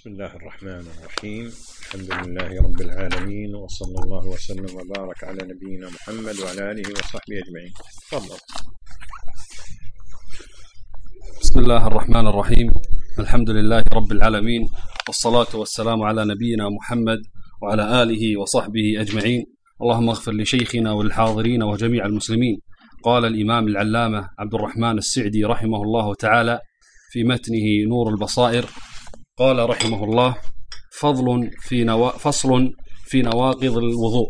بسم الله الرحمن الرحيم. الحمد لله رب العالمين، وصلى الله وسلم وبارك على نبينا محمد وعلى آله وصحبه أجمعين. تفضل. بسم الله الرحمن الرحيم. الحمد لله رب العالمين، والصلاة والسلام على نبينا محمد وعلى آله وصحبه أجمعين. اللهم اغفر لشيخنا والحاضرين وجميع المسلمين. قال الإمام العلامة عبد الرحمن السعدي رحمه الله تعالى في متنه نور البصائر، قال رحمه الله: فصل في نواقض الوضوء.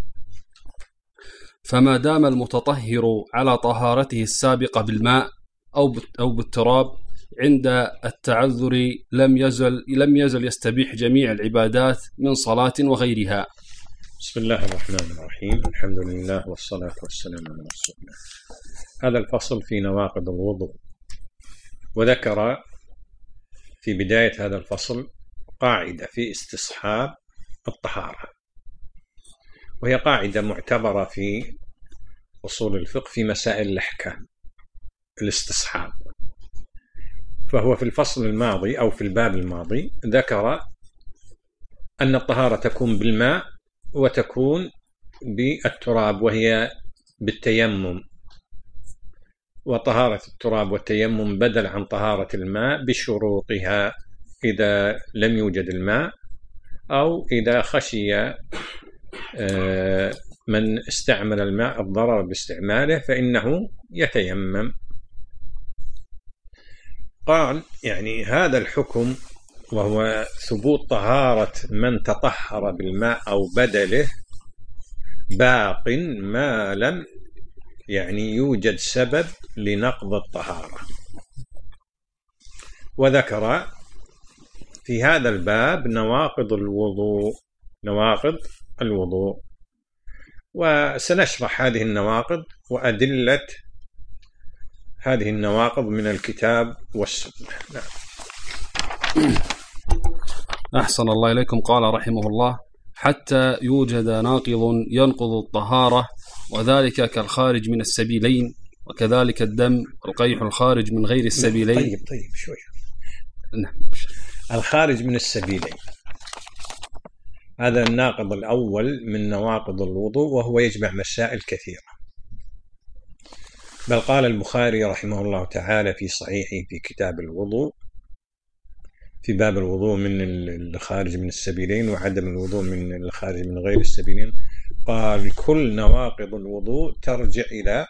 فما دام المتطهر على طهارته السابقة بالماء أو بالتراب عند التعذر لم يزل يستبيح جميع العبادات من صلاة وغيرها. بسم الله الرحمن الرحيم. الحمد لله والصلاة والسلام على رسول الله. هذا الفصل في نواقض الوضوء، وذكر في بداية هذا الفصل قاعدة في استصحاب الطهارة، وهي قاعدة معتبرة في أصول الفقه في مسائل الأحكام، الاستصحاب. فهو في الفصل الماضي أو في الباب الماضي ذكر أن الطهارة تكون بالماء وتكون بالتراب، وهي بالتيمم، وطهارة التراب والتيمم بدل عن طهارة الماء بشروطها إذا لم يوجد الماء، أو إذا خشي من استعمل الماء الضرر باستعماله فإنه يتيمم. قال يعني هذا الحكم، وهو ثبوت طهارة من تطهر بالماء أو بدله، باق ما لم يوجد سبب لنقض الطهارة. وذكر في هذا الباب نواقض الوضوء، وسنشرح هذه النواقض وأدلة هذه النواقض من الكتاب والسنة. نعم. أحسن الله إليكم. قال رحمه الله: حتى يوجد ناقض ينقض الطهارة، وذلك كالخارج من السبيلين، وكذلك الدم القيح الخارج من غير السبيلين. طيب شوي. الخارج من السبيلين هذا الناقض الأول من نواقض الوضوء، وهو يجمع مسائل كثيرة. بل قال البخاري رحمه الله تعالى في صحيحه في كتاب الوضوء في باب الوضوء من الخارج من السبيلين وعدم الوضوء من الخارج من غير السبيلين، قال كل نواقض الوضوء ترجع إلى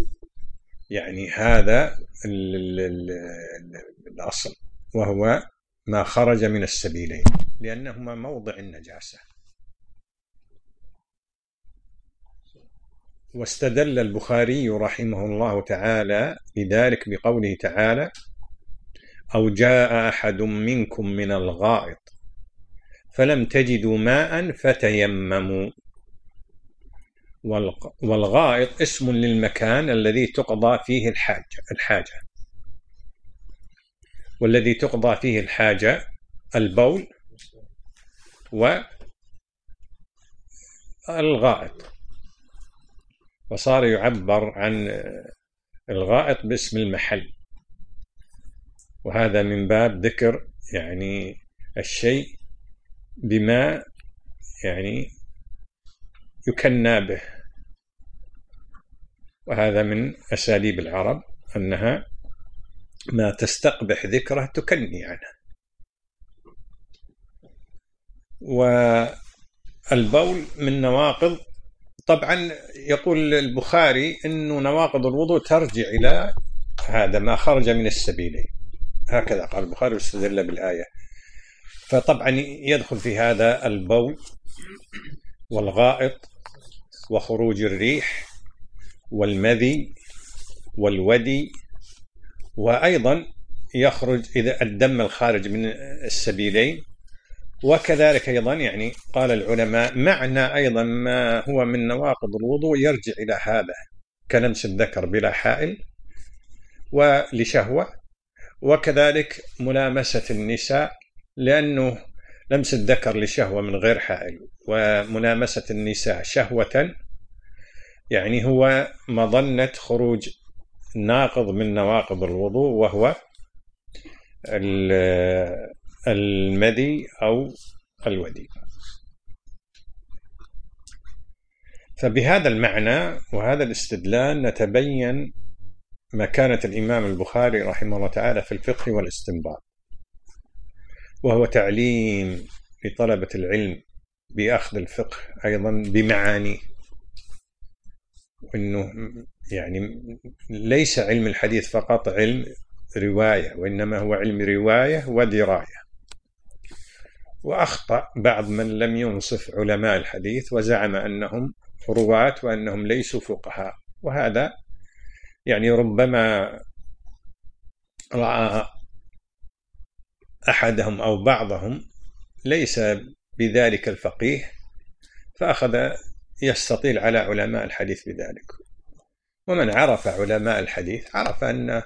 هذا الأصل، وهو ما خرج من السبيلين، لأنهما موضع النجاسة. واستدل البخاري رحمه الله تعالى لذلك بقوله تعالى: أو جاء أحد منكم من الغائط فلم تجدوا ماء فتيمموا. والغائط اسم للمكان الذي تقضى فيه الحاجة، والذي تقضى فيه الحاجة البول والغائط، وصار يعبر عن الغائط باسم المحل، وهذا من باب ذكر الشيء بما يكنى به. وهذا من أساليب العرب أنها ما تستقبح ذكره تكني عنه. والبول من نواقض، طبعا يقول البخاري أنه نواقض الوضوء ترجع إلى هذا ما خرج من السبيلين، هكذا قال البخاري واستدل بالآية. فطبعا يدخل في هذا البول والغائط وخروج الريح والمذي والودي، وأيضا يخرج إذا الدم الخارج من السبيلين. وكذلك أيضا قال العلماء معنى أيضا ما هو من نواقض الوضوء يرجع إلى هذا، كلمس الذكر بلا حائل ولشهوة، وكذلك ملامسة النساء، لأنه لمس الذكر لشهوة من غير حائل، وملامسة النساء شهوة، هو مظنة خروج ناقض من نواقض الوضوء، وهو المذي أو الودي. فبهذا المعنى وهذا الاستدلال نتبين مكانة الإمام البخاري رحمه الله تعالى في الفقه والاستنباط، وهو تعليم لطلبة العلم بأخذ الفقه أيضا بمعانيه، وأنه يعني ليس علم الحديث فقط علم رواية، وإنما هو علم رواية ودراية. وأخطأ بعض من لم ينصف علماء الحديث وزعم أنهم رواة وأنهم ليسوا فقهاء، وهذا يعني ربما رأى أحدهم أو بعضهم ليس بذلك الفقيه فأخذ يستطيل على علماء الحديث بذلك. ومن عرف علماء الحديث عرف أن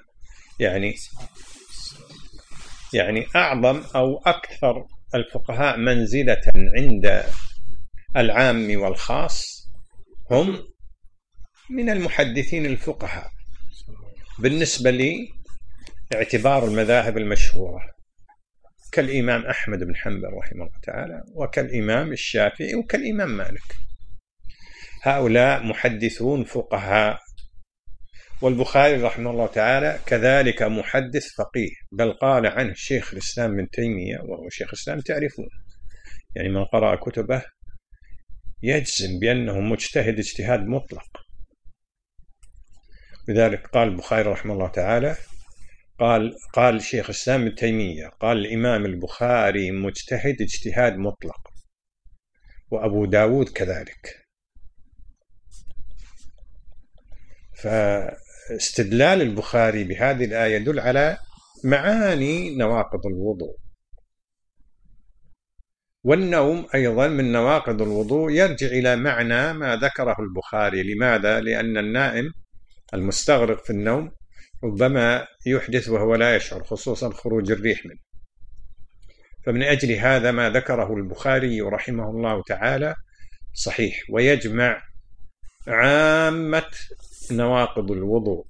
يعني أعظم أو أكثر الفقهاء منزلة عند العام والخاص هم من المحدثين الفقهاء بالنسبة لاعتبار المذاهب المشهورة، كالإمام أحمد بن حنبل رحمه الله تعالى، وكالإمام الشافعي، وكالإمام مالك. هؤلاء محدثون فقهاء، والبخاري رحمه الله تعالى كذلك محدث فقيه، بل قال عنه شيخ الإسلام ابن تيمية، وهو شيخ الإسلام تعرفون، يعني من قرأ كتبه يجزم بأنه مجتهد اجتهاد مطلق. لذلك قال البخاري رحمه الله تعالى قال شيخ الإسلام ابن تيمية قال الإمام البخاري مجتهد اجتهاد مطلق، وأبو داود كذلك. فاستدلال البخاري بهذه الآية يدل على معاني نواقض الوضوء. والنوم أيضا من نواقض الوضوء يرجع إلى معنى ما ذكره البخاري. لماذا؟ لأن النائم المستغرق في النوم ربما يحدث وهو لا يشعر، خصوصا خروج الريح منه. فمن أجل هذا ما ذكره البخاري رحمه الله تعالى صحيح، ويجمع عامة نواقض الوضوء.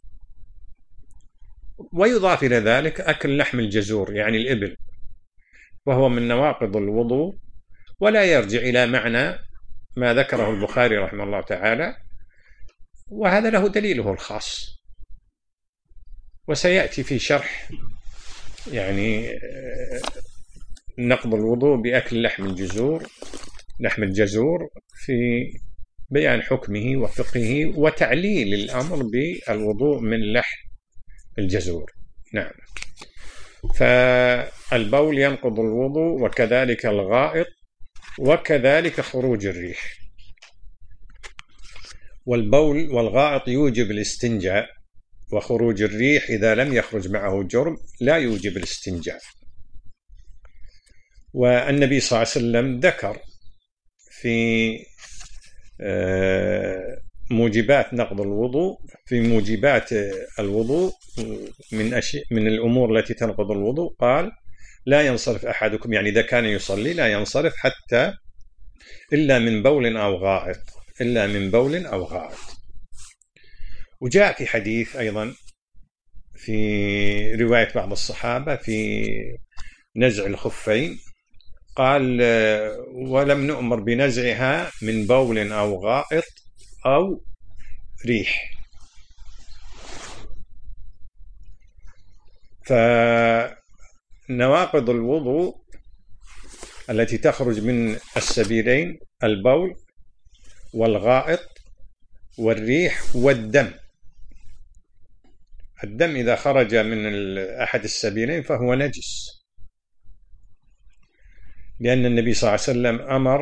ويضاف إلى ذلك أكل لحم الجزور يعني الإبل، وهو من نواقض الوضوء، ولا يرجع إلى معنى ما ذكره البخاري رحمه الله تعالى، وهذا له دليله الخاص، وسيأتي في شرح يعني نقض الوضوء بأكل لحم الجزور في بيان حكمه وفقهه وتعليل الأمر بالوضوء من لحم الجزور. نعم. فالبول ينقض الوضوء، وكذلك الغائط، وكذلك خروج الريح. والبول والغائط يوجب الاستنجاء، وخروج الريح إذا لم يخرج معه جرم لا يوجب الاستنجاء. والنبي صلى الله عليه وسلم ذكر في موجبات نقض الوضوء، في موجبات الوضوء من الأمور التي تنقض الوضوء، قال لا ينصرف أحدكم، يعني إذا كان يصلي لا ينصرف حتى إلا من بول أو غائط. وجاء في حديث أيضا في رواية بعض الصحابة في نزع الخفين، قال ولم نؤمر بنزعها من بول أو غائط أو ريح. فنواقض الوضوء التي تخرج من السبيلين البول والغائط والريح والدم. الدم إذا خرج من أحد السبيلين فهو نجس، لأن النبي صلى الله عليه وسلم أمر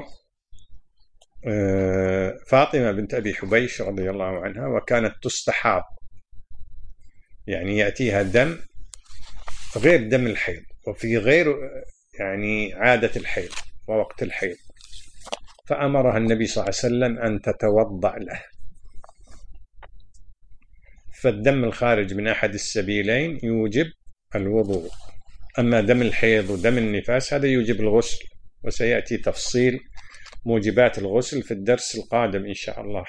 فاطمة بنت أبي حبيش رضي الله عنها، وكانت تستحاض، يعني يأتيها دم غير دم الحيض، وفي غير يعني عادة الحيض ووقت الحيض، فأمرها النبي صلى الله عليه وسلم أن تتوضأ له. فالدم الخارج من أحد السبيلين يوجب الوضوء، أما دم الحيض ودم النفاس هذا يوجب الغسل، وسيأتي تفصيل موجبات الغسل في الدرس القادم إن شاء الله.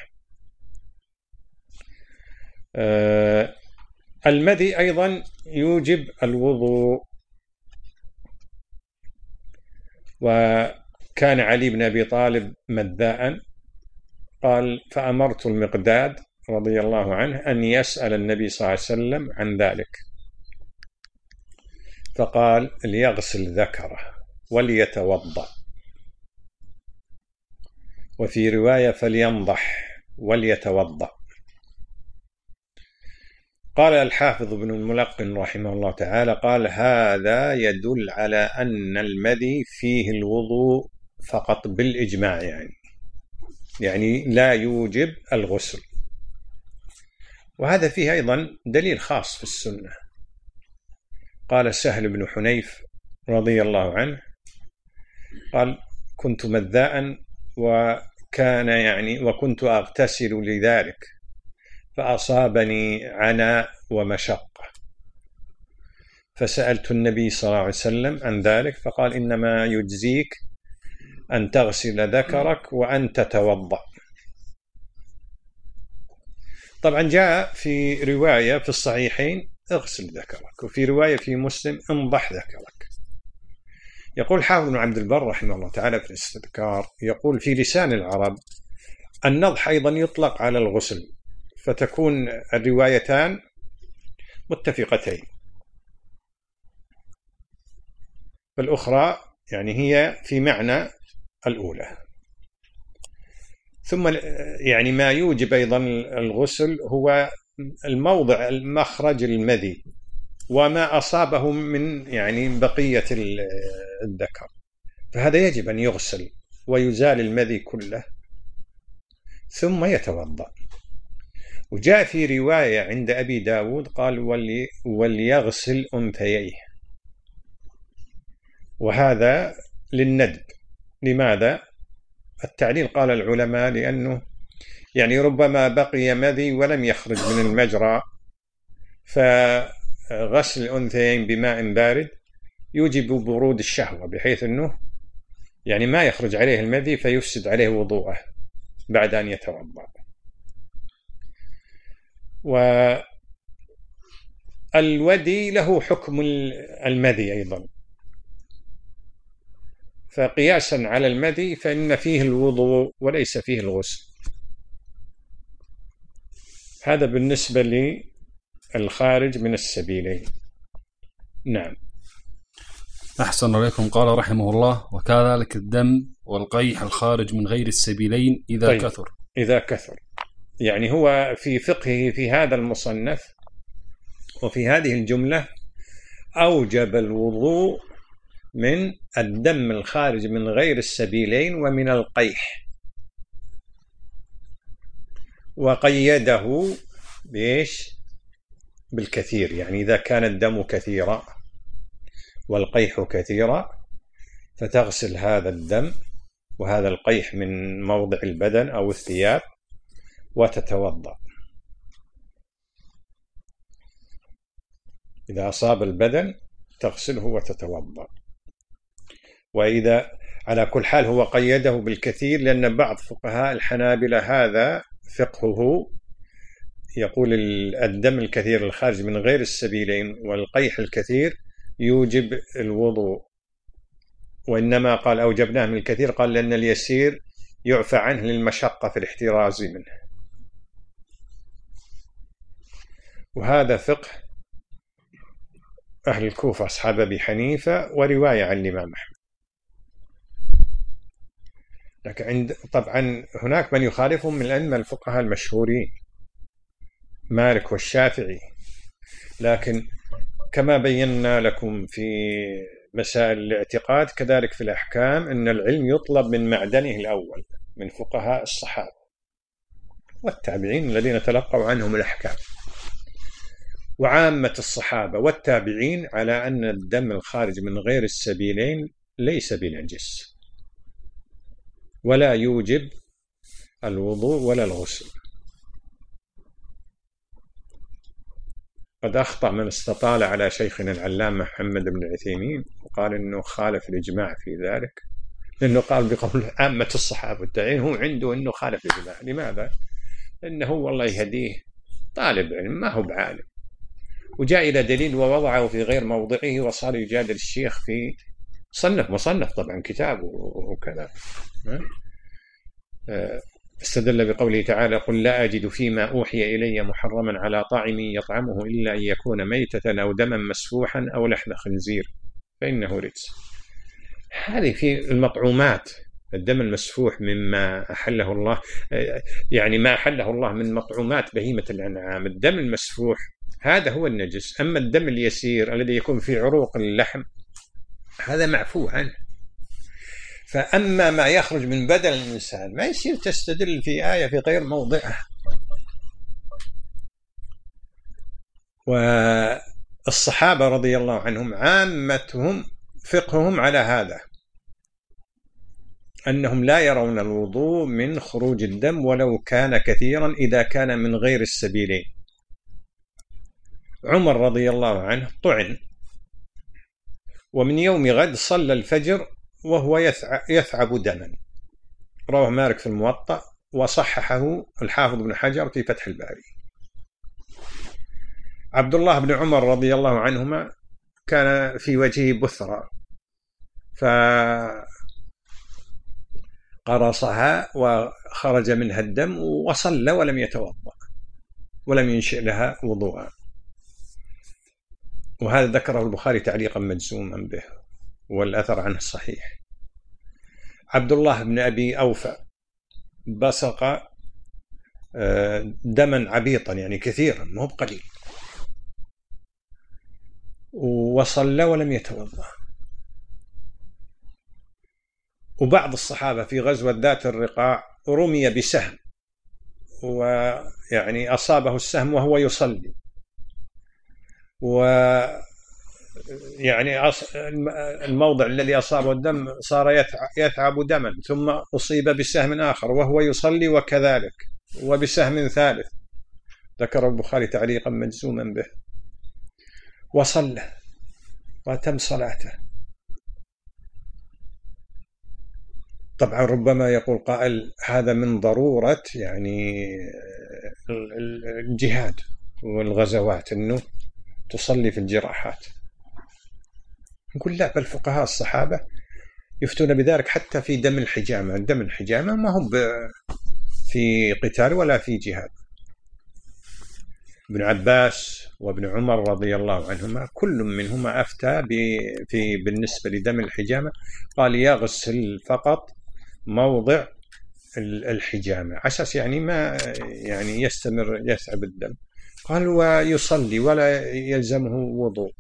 المذي أيضا يوجب الوضوء، وكان علي بن أبي طالب مذاء، قال فأمرت المقداد رضي الله عنه أن يسأل النبي صلى الله عليه وسلم عن ذلك، فقال ليغسل ذكره وليتوضأ، وفي رواية فلينضح وليتوضأ. قال الحافظ ابن الملقن رحمه الله تعالى قال هذا يدل على أن المذي فيه الوضوء فقط بالإجماع، يعني لا يوجب الغسل. وهذا فيه أيضا دليل خاص في السنة. قال سهل بن حنيف رضي الله عنه قال كنت مذاء وكنت أغتسل لذلك فأصابني عناء ومشقة، فسألت النبي صلى الله عليه وسلم عن ذلك فقال إنما يجزيك أن تغسل ذكرك وأن تتوضأ. طبعا جاء في رواية في الصحيحين اغسل ذكرك، وفي رواية في مسلم انضح ذكرك. يقول حافظ بن عبد البر رحمه الله تعالى في الاستذكار، يقول في لسان العرب النضح أيضا يطلق على الغسل، فتكون الروايتان متفقتين، فالأخرى هي في معنى الأولى. ثم ما يوجب أيضا الغسل هو الموضع المخرج المذي وما أصابه من بقية الذكر، فهذا يجب أن يغسل ويزال المذي كله ثم يتوضأ. وجاء في رواية عند أبي داود قال وليغسل أنثييه، وهذا للندب. لماذا؟ التعليل قال العلماء لأنه ربما بقي مذي ولم يخرج من المجرى، فغسل الأنثيين بماء بارد يوجب برود الشهوة، بحيث أنه ما يخرج عليه المذي فيفسد عليه وضوءه بعد أن يتوضأ. والودي له حكم المذي أيضا، فقياسا على المذي فإن فيه الوضوء وليس فيه الغسل. هذا بالنسبة للخارج من السبيلين. نعم. أحسن عليكم. قال رحمه الله وكذلك الدم والقيح الخارج من غير السبيلين إذا كثر. إذا كثر هو في فقهه في هذا المصنف وفي هذه الجملة أوجب الوضوء من الدم الخارج من غير السبيلين ومن القيح، وقيده بالكثير، إذا كان الدم كثيرا والقيح كثيرا فتغسل هذا الدم وهذا القيح من موضع البدن أو الثياب وتتوضأ. إذا أصاب البدن تغسله وتتوضأ. وإذا على كل حال هو قيده بالكثير، لأن بعض فقهاء الحنابلة هذا فقهه يقول الدم الكثير الخارج من غير السبيلين والقيح الكثير يوجب الوضوء، وإنما قال أوجبناه من الكثير قال لأن اليسير يعفى عنه للمشقة في الاحتراز منه. وهذا فقه أهل الكوفة أصحاب أبي حنيفة ورواية عن الإمام أحمد. لكن طبعا هناك من يخالفهم من الأئمة الفقهاء المشهورين مالك والشافعي، لكن كما بينا لكم في مسائل الاعتقاد كذلك في الأحكام أن العلم يطلب من معدنه الأول من فقهاء الصحابة والتابعين الذين تلقوا عنهم الأحكام، وعامة الصحابة والتابعين على أن الدم الخارج من غير السبيلين ليس بنجس ولا يوجب الوضوء ولا الغسل. قد أخطأ من استطال على شيخنا العلامة محمد بن عثيمين وقال إنه خالف الإجماع في ذلك، لأنه قال بقول عامة الصحابة والتابعين، هو عنده إنه خالف الإجماع. لماذا؟ لأنه والله يهديه طالب علم ما هو بعالم، وجاء إلى دليل ووضعه في غير موضعه وصار يجادل الشيخ في صنف مصنف طبعا كتاب وكذا. استدل بقوله تعالى: قل لا أجد فيما أوحي إلي محرما على طاعم يطعمه إلا أن يكون ميتة أو دما مسفوحا أو لحم خنزير فإنه رجس. هذه في المطعومات، الدم المسفوح مما أحله الله، يعني ما أحله الله من مطعومات بهيمة الأنعام، الدم المسفوح هذا هو النجس. أما الدم اليسير الذي يكون في عروق اللحم هذا معفو عنه. فأما ما يخرج من بدن الإنسان ما يصير تستدل في آية في غير موضعها. والصحابة رضي الله عنهم عامتهم فقههم على هذا، أنهم لا يرون الوضوء من خروج الدم ولو كان كثيرا إذا كان من غير السبيلين. عمر رضي الله عنه طعن، ومن يوم غد صلى الفجر وهو يثعب دما، رواه مالك في الموطأ وصححه الحافظ بن حجر في فتح الباري. عبد الله بن عمر رضي الله عنهما كان في وجهه بثرة فقرصها وخرج منها الدم وصلى ولم يتوضأ ولم ينشئ لها وضوءا، وهذا ذكره البخاري تعليقا مجزوما به والأثر عنه صحيح. عبد الله بن أبي أوفى بصق دما عبيطا يعني كثيرا مو بقليل وصلى ولم يتوضأ. وبعض الصحابة في غزوة ذات الرقاع رمي بسهم ويعني أصابه السهم وهو يصلي، يعني الموضع الذي أصابه الدم صار يتعب دما، ثم أصيب بسهم آخر وهو يصلي وكذلك، وبسهم ثالث، ذكر البخاري تعليقا مجزوما به، وصلى وتم صلاته. طبعا ربما يقول قائل هذا من ضرورة يعني الجهاد والغزوات أنه تصلي في الجراحات. نقول لا، بل فقهاء الصحابة يفتون بذلك حتى في دم الحجامة. دم الحجامة ما هو في قتال ولا في جهاد. ابن عباس وابن عمر رضي الله عنهما كل منهما أفتى بالنسبة لدم الحجامة قال يغسل فقط موضع الحجامة أساس يعني ما يعني يستمر يثعب الدم. قال ويصلي ولا يلزمه وضوء.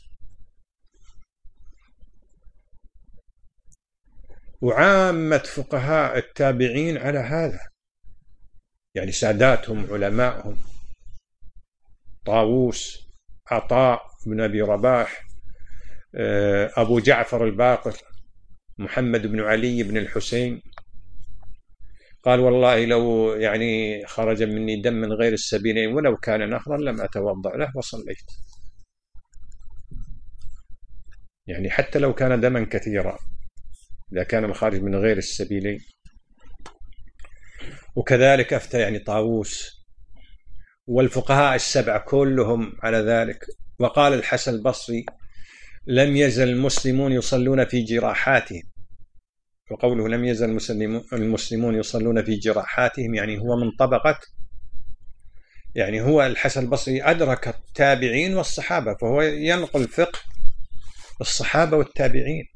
وعامة فقهاء التابعين على هذا، يعني ساداتهم علماءهم طاووس، عطاء بن أبي رباح، أبو جعفر الباقر، محمد بن علي بن الحسين، قال والله لو يعني خرج مني دم من غير السبيلين ولو كان نهرا لم أتوضأ له وصليت، يعني حتى لو كان دما كثيرا إذا كان مخارج من غير السبيلين. وكذلك أفتى يعني طاووس والفقهاء السبعة كلهم على ذلك. وقال الحسن البصري لم يزل المسلمون يصلون في جراحاتهم، وقوله لم يزل المسلمون يصلون في جراحاتهم يعني هو من طبقة، يعني هو الحسن البصري أدرك التابعين والصحابة، فهو ينقل فقه الصحابة والتابعين.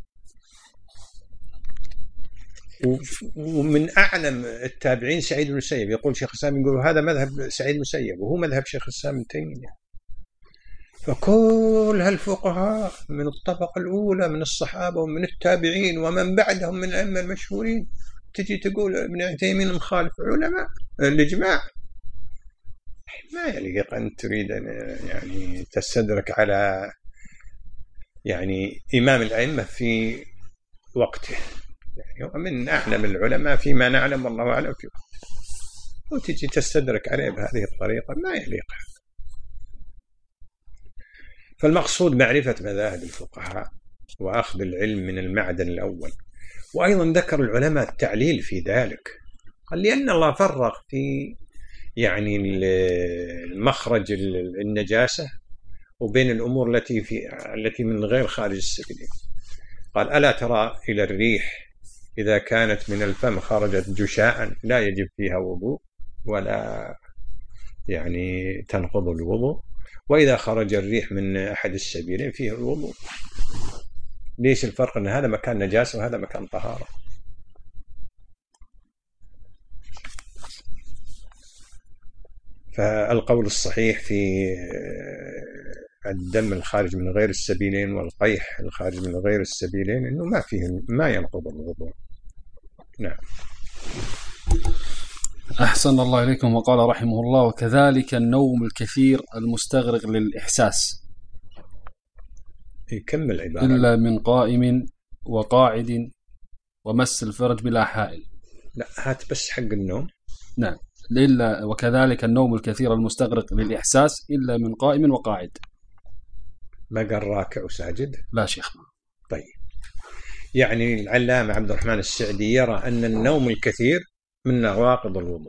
ومن أعلم التابعين سعيد بن المسيب، يقول شيخ الإسلام يقول هذا مذهب سعيد بن المسيب وهو مذهب شيخ الإسلام ابن تيمية. فكل هالفقهاء من الطبقة الأولى من الصحابة ومن التابعين ومن بعدهم من الأئمة المشهورين تجي تقول ابن تيمية مخالف علماء الإجماع؟ ما يليق أن تريد أن يعني تستدرك على يعني إمام الأئمة في وقته، يعني من أعلم العلماء فيما نعلم والله أعلم في وقته، وتجي تستدرك عليه بهذه الطريقة ما يليق. فالمقصود معرفة مذاهب الفقهاء وأخذ العلم من المعدن الأول. وأيضا ذكر العلماء التعليل في ذلك، قال لأن الله فرق في يعني المخرج النجاسة وبين الأمور التي من غير خارج السبيلين. قال ألا ترى إلى الريح إذا كانت من الفم خرجت جشاء لا يجب فيها وضوء ولا يعني تنقض الوضوء، وإذا خرج الريح من أحد السبيلين فيه الوضوء. ليش الفرق؟ أن هذا مكان نجاسة وهذا مكان طهارة. فالقول الصحيح في الدم الخارج من غير السبيلين والقيح الخارج من غير السبيلين أنه ما ينقض الوضوء. نعم. أحسن الله إليكم. وقال رحمه الله: وكذلك النوم الكثير المستغرق للإحساس يكمل عبارة إلا من قائم وقاعد ومس الفرج بلا حائل. لا، هات بس حق النوم. نعم. إلا وكذلك النوم الكثير المستغرق للإحساس إلا من قائم وقاعد. ما قال راكع وساجد؟ لا شيخنا. طيب، يعني العلامة عبد الرحمن السعدي يرى أن النوم الكثير من نواقض الوضوء،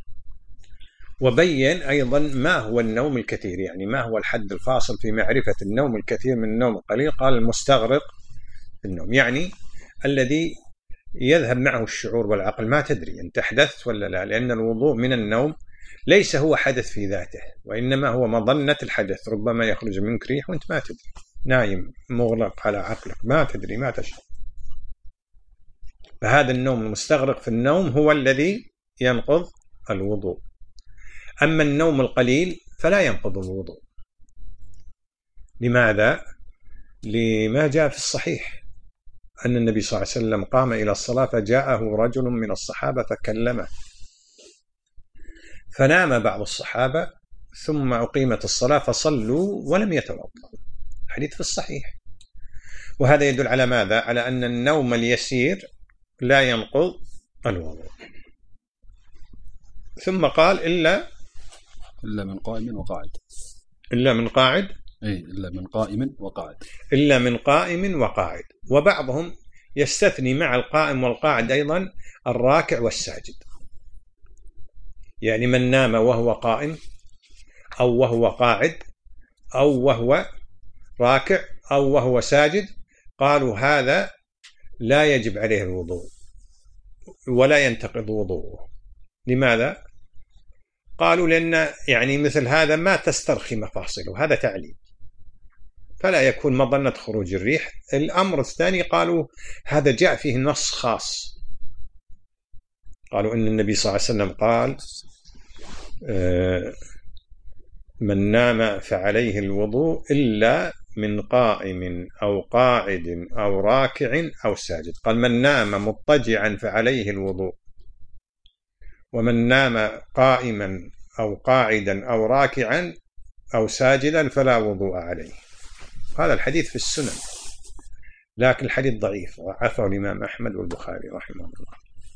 وبين أيضا ما هو النوم الكثير، يعني ما هو الحد الفاصل في معرفة النوم الكثير من النوم القليل. قال المستغرق في النوم يعني الذي يذهب معه الشعور والعقل، ما تدري أنت أحدثت ولا لا، لأن الوضوء من النوم ليس هو حدث في ذاته، وإنما هو مظنة الحدث. ربما يخرج منك ريح وأنت ما تدري، نايم مغلق على عقلك، ما تدري ما تشعر. فهذا النوم المستغرق في النوم هو الذي ينقض الوضوء. أما النوم القليل فلا ينقض الوضوء. لماذا؟ لما جاء في الصحيح أن النبي صلى الله عليه وسلم قام إلى الصلاة فجاءه رجل من الصحابة فكلمه، فنام بعض الصحابة ثم أقيمت الصلاة فصلوا ولم يتوضأوا. حديث في الصحيح. وهذا يدل على ماذا؟ على أن النوم اليسير لا ينقض الوضوء. ثم قال إلا من قائم وقاعد. إلا من قاعد. إلا من قائم وقاعد. إلا من قائم وقاعد. وبعضهم يستثني مع القائم والقاعد أيضا الراكع والساجد، يعني من نام وهو قائم أو وهو قاعد أو وهو راكع أو وهو ساجد، قالوا هذا لا يجب عليه الوضوء ولا ينتقض وضوءه. لماذا؟ قالوا لأن يعني مثل هذا ما تسترخي مفاصله، هذا تعليم، فلا يكون مظنة خروج الريح. الأمر الثاني قالوا هذا جاء فيه نص خاص، قالوا إن النبي صلى الله عليه وسلم قال من نام فعليه الوضوء إلا من قائم أو قاعد أو راكع أو ساجد. قال من نام مضطجعا فعليه الوضوء، ومن نام قائما أو قاعدا أو راكعا أو ساجدا فلا وضوء عليه. هذا الحديث في السنن، لكن الحديث ضعيف، ضعفه الإمام أحمد والبخاري رحمه الله.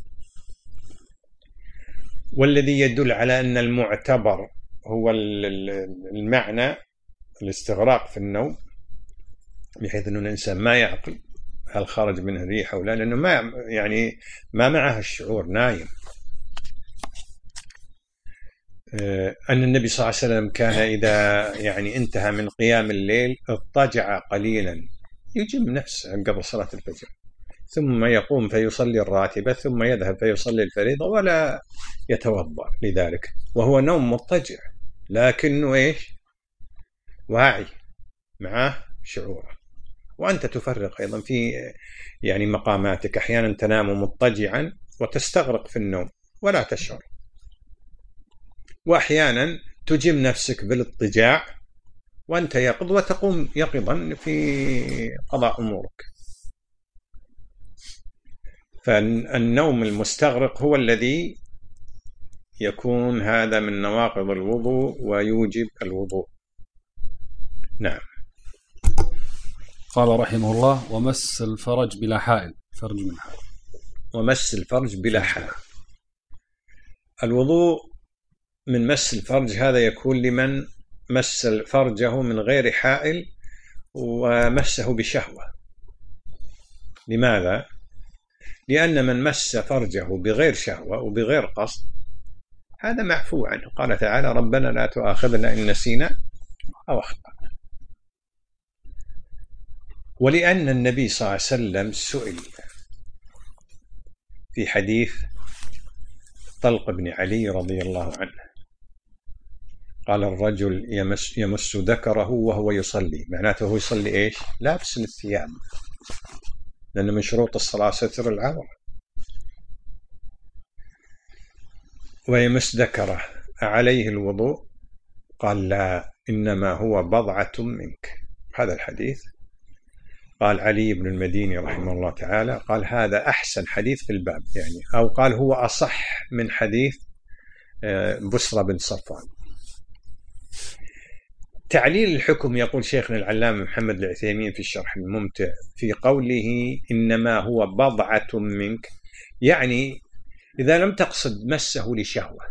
والذي يدل على أن المعتبر هو المعنى الاستغراق في النوم، بحيث أن الإنسان ما يعقل هل خرج منه ريح أو لا، لأنه ما معه الشعور، نايم. أن النبي صلى الله عليه وسلم كان إذا انتهى من قيام الليل اضطجع قليلا يجم نفسه قبل صلاة الفجر، ثم يقوم فيصلي الراتبة، ثم يذهب فيصلي الفريضة ولا يتوضأ لذلك، وهو نوم مضطجع لكنه واعي معه شعوره. وأنت تفرق أيضا في مقاماتك، أحيانا تنام مضطجعا وتستغرق في النوم ولا تشعر، وأحيانا تجم نفسك بالاضطجاع وأنت يقظ وتقوم يقظا في قضاء أمورك. فالنوم المستغرق هو الذي يكون هذا من نواقض الوضوء ويوجب الوضوء. نعم. قال رحمه الله: ومس الفرج بلا حائل. فرج من حائل. ومس الفرج بلا حائل. الوضوء من مس الفرج هذا يكون لمن مس فرجه من غير حائل ومسه بشهوة. لماذا؟ لأن من مس فرجه بغير شهوة وبغير قصد هذا معفو عنه. قال تعالى: ربنا لا تؤاخذنا إن نسينا أو أخطأنا. ولأن النبي صلى الله عليه وسلم سئل في حديث طلق بن علي رضي الله عنه، قال الرجل يمس ذكره وهو يصلي، معناته هو يصلي إيش؟ لابس الثياب، لأن من شروط الصلاة ستر العورة. ويمس ذكره عليه الوضوء؟ قال لا، إنما هو بضعة منك. هذا الحديث قال علي بن المديني رحمه الله تعالى، قال هذا أحسن حديث في الباب، يعني أو قال هو أصح من حديث بسرى بن صفوان. تعليل الحكم يقول شيخنا العلامة محمد العثيمين في الشرح الممتع في قوله إنما هو بضعة منك، يعني إذا لم تقصد مسه لشهوة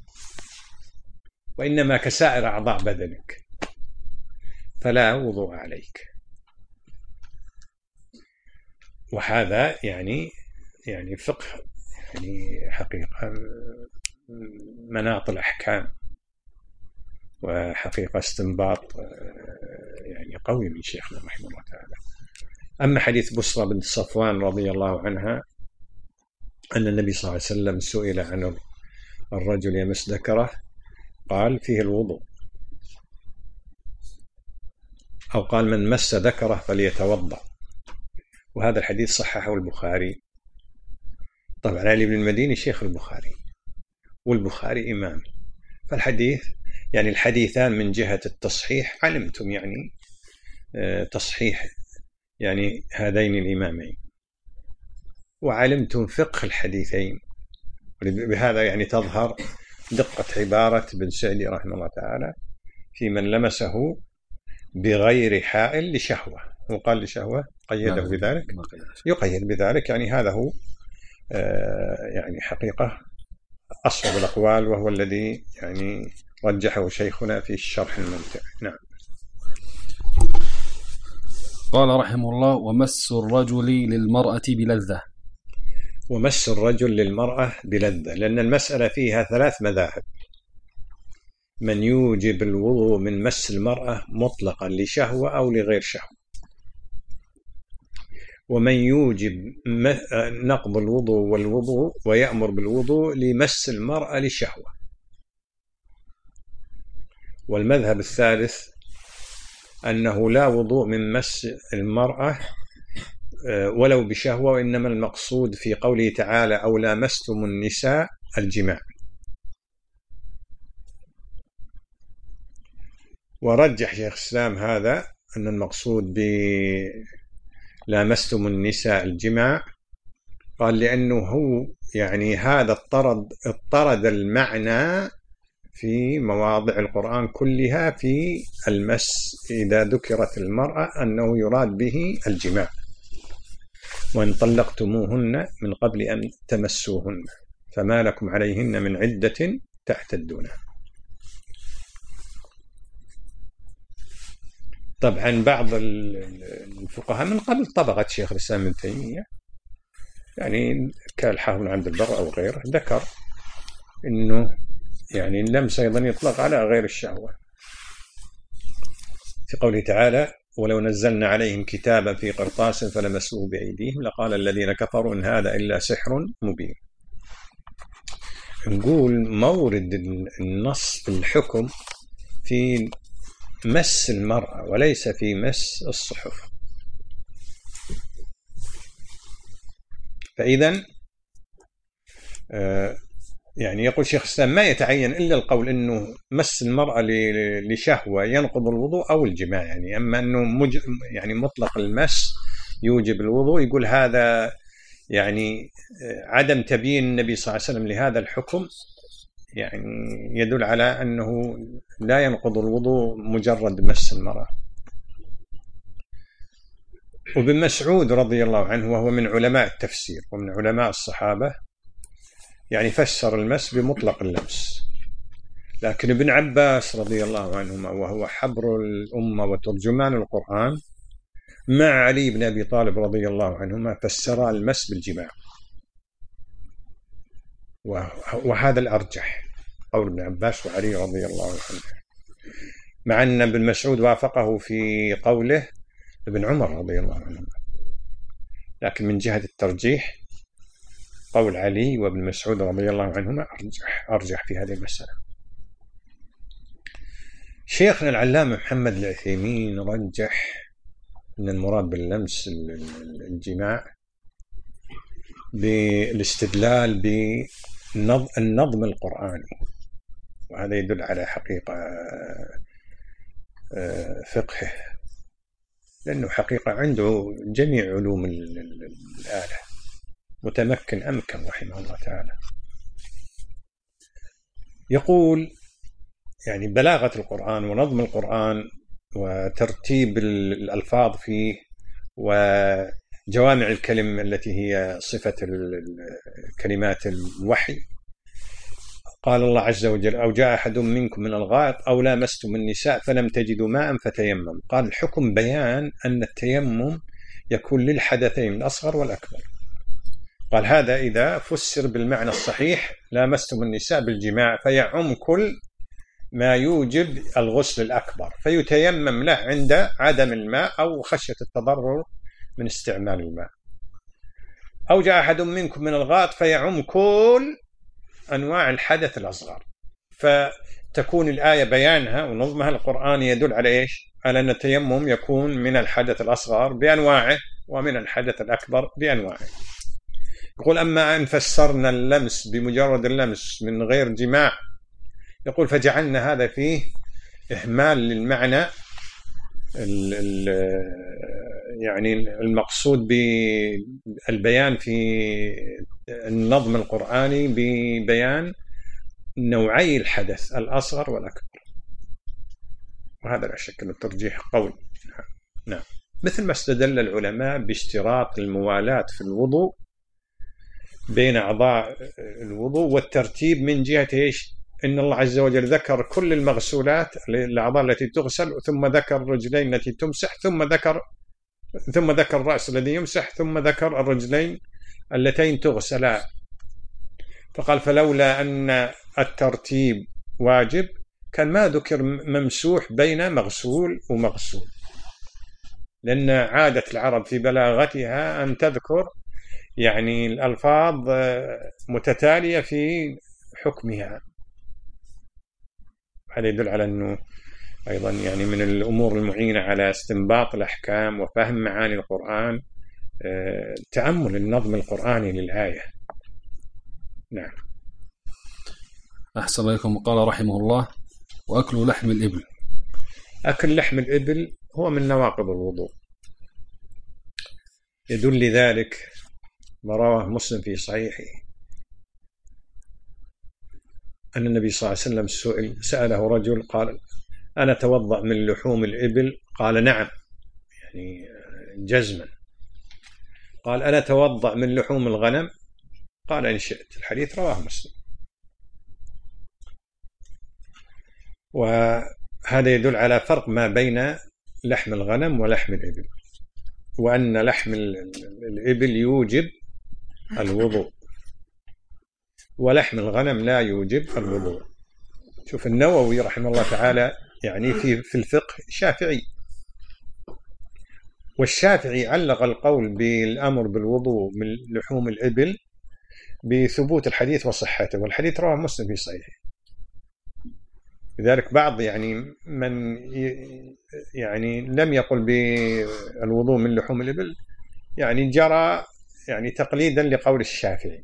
وإنما كسائر أعضاء بدنك فلا وضوء عليك. وهذا يعني فقه، يعني حقيقة مناط الأحكام، وحقيقة استنباط يعني قوي من شيخنا رحمه الله تعالى. أما حديث بسرى بنت صفوان رضي الله عنها أن النبي صلى الله عليه وسلم سئل عن الرجل يمس ذكره، قال فيه الوضوء، أو قال من مس ذكره فليتوضأ، وهذا الحديث صححه البخاري. طبعا علي بن المديني شيخ البخاري، والبخاري إمام، فالحديث يعني الحديثان من جهة التصحيح علمتم يعني تصحيح يعني هذين الإمامين، وعلمتم فقه الحديثين، بهذا يعني تظهر دقة عبارة بن سعدي رحمه الله تعالى في من لمسه بغير حائل لشهوة، وقال لشهوة قيده بذلك، يقيد بذلك، يعني هذا هو يعني حقيقة أصوب الأقوال، وهو الذي يعني رجحه شيخنا في الشرح الممتع. نعم. قال رحمه الله: ومس الرجل للمرأة بلذة. ومس الرجل للمرأة بلذة، لأن المسألة فيها ثلاث مذاهب: من يوجب الوضوء من مس المرأة مطلقا لشهوة أو لغير شهوة، ومن يوجب نقض الوضوء والوضوء ويأمر بالوضوء لمس المرأة لشهوة. والمذهب الثالث أنه لا وضوء من مس المرأة ولو بشهوة، وإنما المقصود في قوله تعالى أو لامستم النساء الجماع. ورجح شيخ الإسلام هذا، أن المقصود بلامستم النساء الجماع، قال لأنه هو يعني هذا اضطرد المعنى في مواضع القرآن كلها في المس إذا ذكرت المرأة أنه يراد به الجماع، وإن طلقتموهن من قبل أن تمسوهن فما لكم عليهن من عدة تعتدونها. طبعا بعض الفقهاء من قبل طبقة شيخ الإسلام ابن تيمية، يعني كالحافظ بن عبد البر أو غيره، ذكر أنه يعني اللمس أيضا يطلق على غير الشهوة، في قوله تعالى ولو نزلنا عليهم كتابا في قرطاس فلمسوه بأيديهم لقال الذين كفروا إن هذا إلا سحر مبين. نقول مورد النص في الحكم في مس المرأة وليس في مس الصحف. فإذن يعني يقول شيخ الإسلام ما يتعين إلا القول أنه مس المرأة لشهوة ينقض الوضوء أو الجماع، يعني أما أنه يعني مطلق المس يوجب الوضوء، يقول هذا يعني عدم تبيين النبي صلى الله عليه وسلم لهذا الحكم يعني يدل على أنه لا ينقض الوضوء مجرد مس المرأة. وابن مسعود رضي الله عنه وهو من علماء التفسير ومن علماء الصحابة يعني فسر المس بمطلق اللمس، لكن ابن عباس رضي الله عنهما وهو حبر الأمة وترجمان القرآن مع علي بن أبي طالب رضي الله عنهما فسر المس بالجماع، وهذا الأرجح قول ابن عباس وعلي رضي الله عنه، مع أن ابن مسعود وافقه في قوله ابن عمر رضي الله عنه. لكن من جهة الترجيح قول علي وابن مسعود رضي الله عنهما أرجح في هذه المسألة. شيخنا العلامة محمد العثيمين رجح أن المراد باللمس الجماع بالاستدلال بالنظم القرآني، وهذا يدل على حقيقة فقهه، لأنه حقيقة عنده جميع علوم الآلة، متمكن أمكن رحمه الله تعالى. يقول يعني بلاغة القرآن ونظم القرآن وترتيب الألفاظ فيه وجوامع الكلم التي هي صفة كلمات الوحي. قال الله عز وجل: أو جاء أحد منكم من الغائط أو لامستم النساء فلم تجدوا ماء فتيمم. قال الحكم بيان أن التيمم يكون للحدثين الأصغر والأكبر. قال هذا إذا فسر بالمعنى الصحيح لامستم النساء بالجماع، فيعم كل ما يوجب الغسل الأكبر، فيتيمم له عند عدم الماء أو خشية التضرر من استعمال الماء. أو جاء أحد منكم من الغائط فيعم كل أنواع الحدث الأصغر. فتكون الآية بيانها ونظمها القرآني يدل على إيش؟ على أن التيمم يكون من الحدث الأصغر بأنواعه ومن الحدث الأكبر بأنواعه. يقول: أما أن فسرنا اللمس بمجرد اللمس من غير جماع، يقول فجعلنا هذا فيه إهمال للمعنى يعني المقصود بالبيان في النظم القرآني ببيان نوعي الحدث الأصغر والأكبر، وهذا لا شك أن الترجيح قول. نعم، مثل ما استدل العلماء باشتراط الموالاة في الوضوء بين أعضاء الوضوء والترتيب من جهة إيش؟ إن الله عز وجل ذكر كل المغسولات الأعضاء التي تغسل، ثم ذكر الرجلين التي تمسح، ثم ذكر الرأس الذي يمسح، ثم ذكر الرجلين اللتين تغسلا. فقال فلولا أن الترتيب واجب كان ما ذكر ممسوح بين مغسول ومغسول، لأن عادة العرب في بلاغتها أن تذكر يعني الألفاظ متتالية في حكمها. هذا يدل على أنه أيضا يعني من الأمور المعينة على استنباط الأحكام وفهم معاني القرآن تأمل النظم القرآني للآية. نعم. أحسن إليكم. قال رحمه الله: وأكل لحم الإبل. أكل لحم الإبل هو من نواقض الوضوء. يدل لذلك ما رواه مسلم في صحيحه أن النبي صلى الله عليه وسلم سأله رجل قال: أنا أتوضأ من لحوم الإبل؟ قال: نعم، يعني جزما. قال: أنا أتوضأ من لحوم الغنم؟ قال: إن شئت. الحديث رواه مسلم. وهذا يدل على فرق ما بين لحم الغنم ولحم الإبل، وأن لحم الإبل يوجب الوضوء ولحم الغنم لا يوجب الوضوء. شوف النووي رحمه الله تعالى يعني في الفقه شافعي، والشافعي علق القول بالأمر بالوضوء من لحوم الإبل بثبوت الحديث وصحته، والحديث رواه مسلم في صحيحه. لذلك بعض يعني من يعني لم يقل بالوضوء من لحوم الإبل يعني جرى يعني تقليدا لقول الشافعي.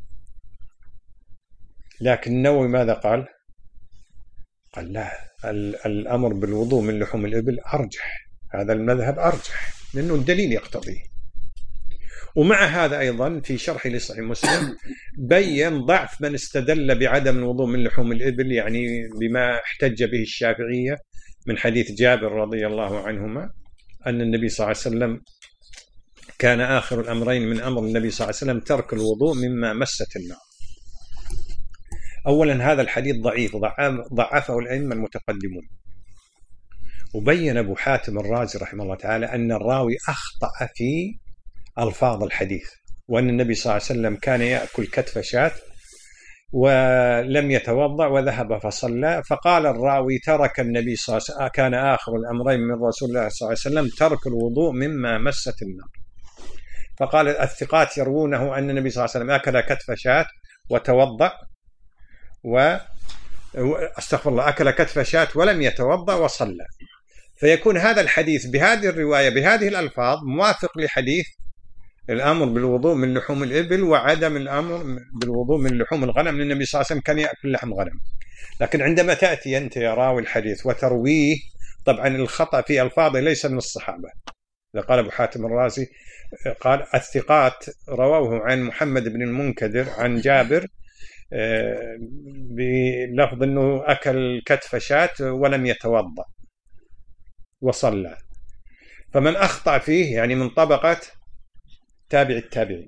لكن النووي ماذا قال؟ قال لا، الأمر بالوضوء من لحوم الإبل أرجح، هذا المذهب أرجح لأنه الدليل يقتضيه. ومع هذا أيضا في شرح لصحيح مسلم بين ضعف من استدل بعدم الوضوء من لحوم الإبل، يعني بما احتج به الشافعية من حديث جابر رضي الله عنهما أن النبي صلى الله عليه وسلم كان آخر الأمرين من أمر النبي صلى الله عليه وسلم ترك الوضوء مما مست النار. أولا هذا الحديث ضعيف، ضعفه الأئمة المتقدمون. وبين أبو حاتم الرازي رحمه الله تعالى أن الراوي أخطأ في ألفاظ الحديث، وأن النبي صلى الله عليه وسلم كان يأكل كتف شاة ولم يتوضأ وذهب فصلى، فقال الراوي: ترك النبي صلى الله عليه وسلم، كان آخر الأمرين من رسول الله صلى الله عليه وسلم ترك الوضوء مما مست النار. فقال الثقات يروونه أن النبي صلى الله عليه وسلم أكل كتف شاة وتوضأ، استغفر الله، أكل كتف شاة ولم يتوضأ وصلى. فيكون هذا الحديث بهذه الرواية بهذه الألفاظ موافق لحديث الأمر بالوضوء من لحوم الإبل وعدم الأمر بالوضوء من لحوم الغنم، لأن النبي صلى الله عليه وسلم كان يأكل لحم غنم. لكن عندما تأتي أنت يا راوي الحديث وترويه، طبعا الخطأ في ألفاظه ليس من الصحابة. قال أبو حاتم الرازي قال: الثقات رووه عن محمد بن المنكدر عن جابر بلفظ أنه أكل كتف شاة ولم يتوضأ وصلى. فمن أخطأ فيه يعني من طبقة تابع التابعين.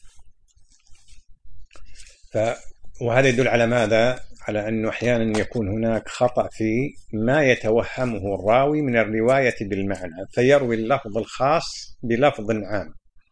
وهذا يدل على ماذا؟ على أنه أحيانا يكون هناك خطأ في ما يتوهمه الراوي من الرواية بالمعنى، فيروي اللفظ الخاص بلفظ عام.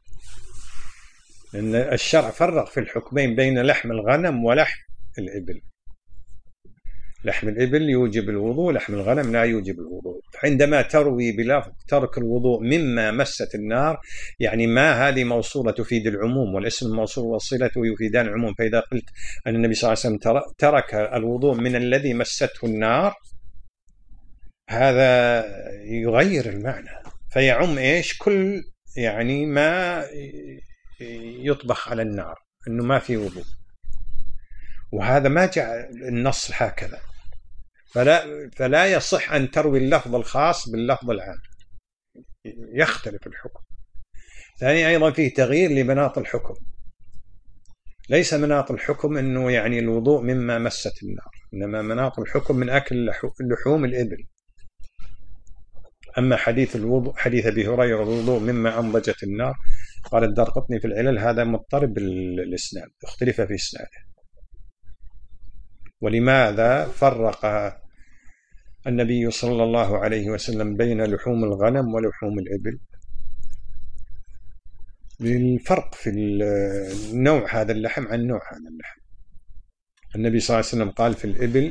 لأن الشرع فرق في الحكمين بين لحم الغنم ولحم الإبل. لحم الإبل يوجب الوضوء، لحم الغنم لا يوجب الوضوء. عندما تروي بلفظ ترك الوضوء مما مست النار، يعني ما هذه موصولة تفيد العموم، والاسم الموصول والصلة يفيدان العموم. فإذا قلت أن النبي صلى الله عليه وسلم ترك الوضوء من الذي مسته النار، هذا يغير المعنى، فيعم إيش؟ كل يعني ما يطبخ على النار، أنه ما في وضوء. وهذا ما جاء النص هكذا، فلا يصح أن تروي اللفظ الخاص باللفظ العام، يختلف الحكم. ثانيا أيضا فيه تغيير لمناط الحكم. ليس مناط الحكم أنه يعني الوضوء مما مست النار، إنما مناط الحكم من أكل لحوم الإبل. أما حديث أبي هريرة الوضوء مما أنضجت النار، قال الدارقطني في العلل هذا مضطرب الإسناد، اختلف في إسناده. ولماذا فرق النبي صلى الله عليه وسلم بين لحوم الغنم ولحوم الإبل؟ للفرق في النوع هذا اللحم عن نوع هذا اللحم. النبي صلى الله عليه وسلم قال في الإبل: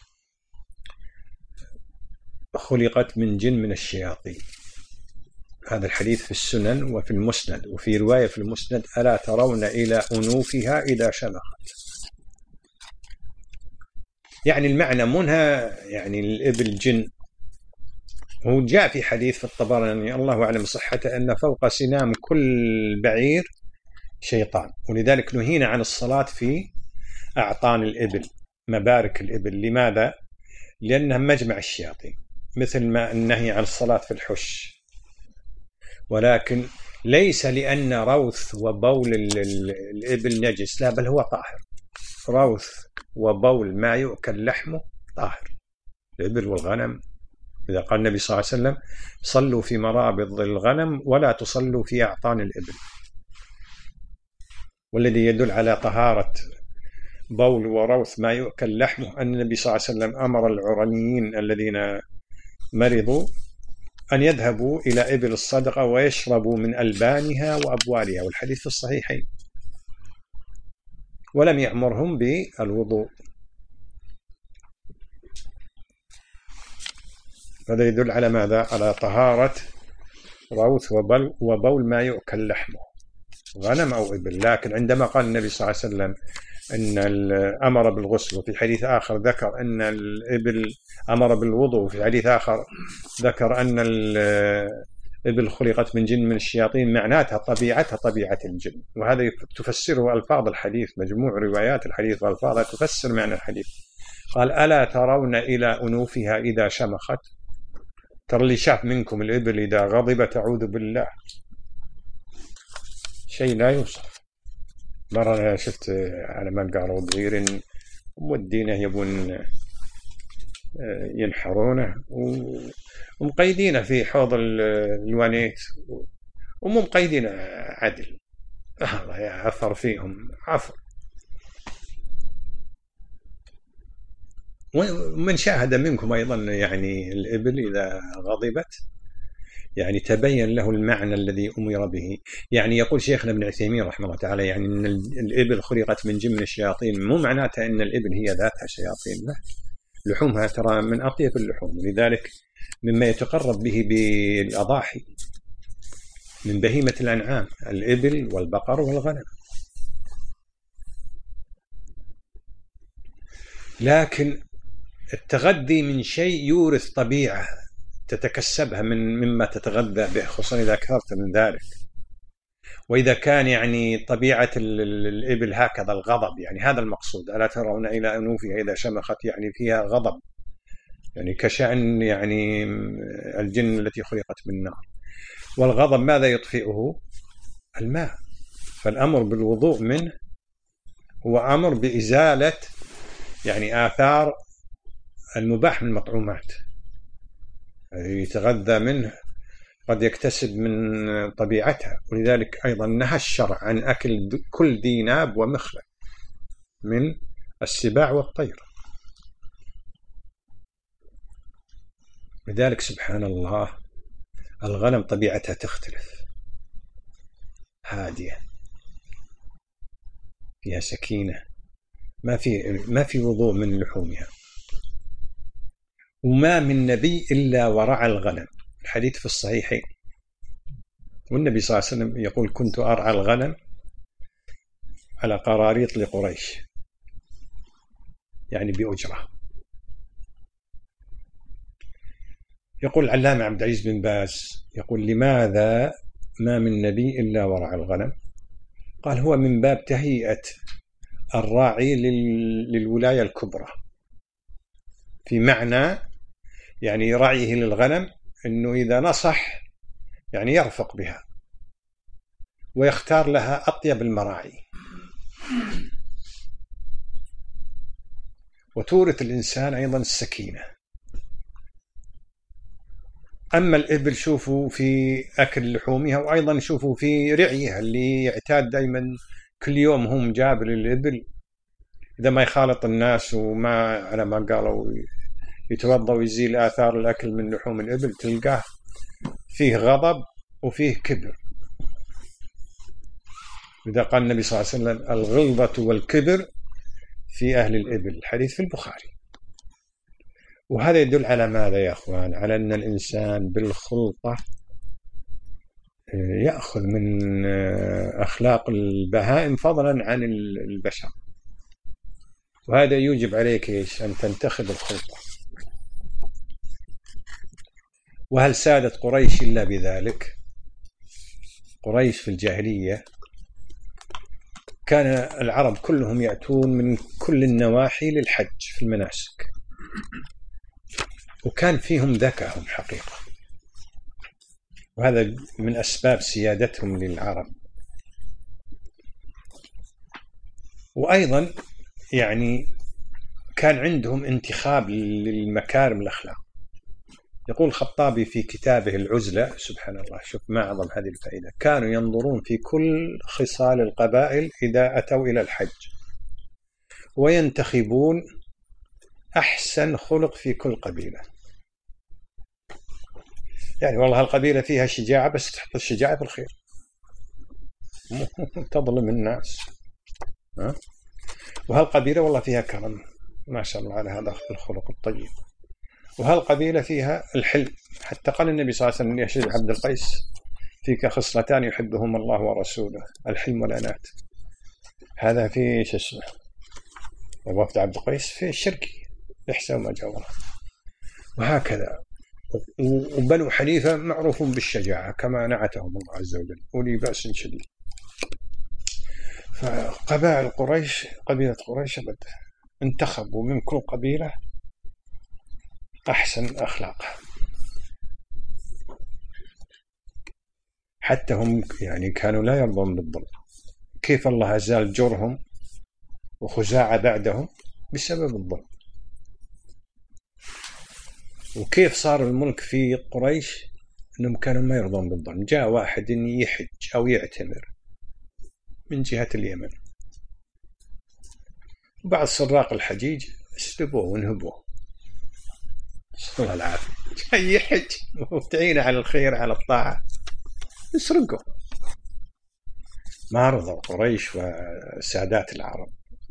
خلقت من جن من الشياطين. هذا الحديث في السنن وفي المسند، وفي رواية في المسند: ألا ترون إلى أنوفها إذا شمخت. يعني المعنى منها يعني الإبل جن. وجاء في حديث في الطبراني الله أعلم صحته أن فوق سنام كل بعير شيطان، ولذلك نهينا عن الصلاة في أعطان الإبل، مبارك الإبل. لماذا؟ لأنها مجمع الشياطين، مثل ما النهي عن الصلاة في الحش. ولكن ليس لأن روث وبول الإبل نجس، لا، بل هو طاهر. روث وبول ما يؤكل لحمه طاهر، الإبل والغنم. إذا قال النبي صلى الله عليه وسلم: صلوا في مرابض الغنم ولا تصلوا في أعطان الإبل. والذي يدل على طهارة بول وروث ما يؤكل لحمه أن النبي صلى الله عليه وسلم أمر العرنيين الذين مرضوا أن يذهبوا إلى إبل الصدقة ويشربوا من ألبانها وأبوالها، والحديث في الصحيحين، ولم يأمرهم بالوضوء. هذا يدل على ماذا؟ على طهارة روث وبول ما يؤكل لحمه، غنم أو إبل. لكن عندما قال النبي صلى الله عليه وسلم أن أمر بالغسل، وفي حديث آخر ذكر أن الإبل أمر بالوضوء، وفي حديث آخر ذكر أن الإبل خلقت من جن من الشياطين، معناتها طبيعتها طبيعة الجن. وهذا تفسره ألفاظ الحديث، مجموع روايات الحديث وألفاظها تفسر معنى الحديث. قال: ألا ترون إلى أنوفها إذا شمخت؟ ترى اللي شاف منكم الإبل إذا غضبت أعوذ بالله شيء لا يوصف. مرة أنا شفت على منقار وبعير مودينه يبون ينحرونه ومقيدينه في حوض الوانيت، ومو مقيدينه عدل. الله يعثر فيهم عفر. ومن شاهد منكم أيضا يعني الإبل إذا غضبت يعني تبين له المعنى الذي أمر به. يعني يقول شيخنا ابن عثيمين رحمه الله تعالى يعني أن الإبل خلقت من جمل الشياطين، مو معناتها أن الإبل هي ذاتها شياطين، لا، لحومها ترى من أطيب اللحوم، ولذلك مما يتقرب به بالأضاحي من بهيمة الأنعام الإبل والبقر والغنم. لكن التغذي من شيء يورث طبيعة تتكسبها مما تتغذى به، خصوصا إذا كثرت من ذلك. وإذا كان يعني طبيعة الإبل هكذا الغضب، يعني هذا المقصود، ألا ترون إلى أنوفها إذا شمخت، يعني فيها غضب، يعني كشأن يعني الجن التي خلقت من نار. والغضب ماذا يطفئه؟ الماء. فالأمر بالوضوء منه هو أمر بإزالة يعني آثار المباح من المطعومات، يتغذى منه قد يكتسب من طبيعتها. ولذلك أيضا نهى الشرع عن أكل كل ذي ناب ومخلب من السباع والطير. لذلك سبحان الله الغنم طبيعتها تختلف، هادية، فيها سكينة، ما في وضوء من لحومها. وما من نبي إلا ورعى الغنم، الحديث في الصحيحين، والنبي صلى الله عليه وسلم يقول كنت أرعى الغنم على قراريط لقريش، يعني بأجرة. يقول العلامة عبد العزيز بن باز يقول لماذا ما من نبي إلا ورعى الغنم؟ قال هو من باب تهيئة الراعي للولاية الكبرى، في معنى يعني رعيه للغنم أنه إذا نصح يعني يرفق بها ويختار لها أطيب المراعي، وتورث الإنسان أيضا السكينة. أما الإبل شوفوا في أكل لحومها، وأيضا شوفوا في رعيها، اللي يعتاد دائما كل يوم هم جابل الإبل، إذا ما يخالط الناس وما على ما قالوا يتوضأ ويزيل آثار الأكل من لحوم الإبل، تلقاه فيه غضب وفيه كبر. إذا قال النبي صلى الله عليه وسلم الغلظة والكبر في أهل الإبل، الحديث في البخاري. وهذا يدل على ماذا يا أخوان؟ على أن الإنسان بالخلطة يأخذ من أخلاق البهائم فضلا عن البشر، وهذا يوجب عليك أن تنتخب الخلطة. وهل سادت قريش إلا بذلك؟ قريش في الجاهلية كان العرب كلهم يأتون من كل النواحي للحج في المناسك، وكان فيهم ذكاهم حقيقة، وهذا من أسباب سيادتهم للعرب. وأيضا يعني كان عندهم انتخاب للمكارم الأخلاق. يقول الخطابي في كتابه العزلة، سبحان الله، شوف ما أعظم هذه الفائدة، كانوا ينظرون في كل خصال القبائل إذا أتوا إلى الحج، وينتخبون أحسن خلق في كل قبيلة. يعني والله القبيلة فيها شجاعة، بس تحط الشجاعة في الخير، تظلم الناس. وهالقبيلة والله فيها كرم، ما شاء الله على هذا الخلق الطيب. وهالقبيلة فيها الحلم، حتى قال النبي صلى الله عليه وسلم ليشهد عبد القيس فيك خصلتان يحبهما الله ورسوله، الحلم والأنات. هذا في اسمه ووفد عبد القيس في الشركي إحسان وما جاوره. وهكذا. وبنو حنيفة معروفون بالشجاعة كما نعتهم الله عز وجل، أولي بأس شديد. فقبائل قريش، قبيلة قريش أبدا انتخبوا من كل قبيلة أحسن أخلاقها، حتى هم يعني كانوا لا يرضون بالظلم. كيف الله أزال جرهم وخزاعة بعدهم بسبب الظلم. وكيف صار الملك في قريش؟ أنهم كانوا ما يرضون بالظلم. جاء واحد يحج أو يعتمر من جهة اليمن، وبعض سراق الحجيج استبوه ونهبوه، نسأل الله العافية. جاي يحج وتعينه على الخير على الطاعة، يسرقه. ما رضوا قريش وسادات العرب،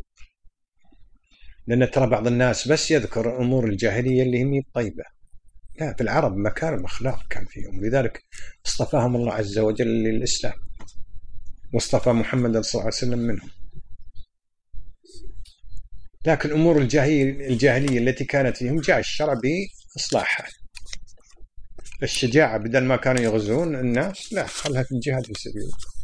لأن ترى بعض الناس بس يذكر أمور الجاهلية اللي هم طيبة، لا، في العرب مكارم أخلاق كان فيهم، لذلك اصطفاهم الله عز وجل للإسلام، واصطفى محمد صلى الله عليه وسلم منهم. لكن أمور الجاهلية التي كانت فيهم جاء الشرع بإصلاحها. الشجاعة بدل ما كانوا يغزون الناس، لا، خلها في الجهاد في سبيل الله.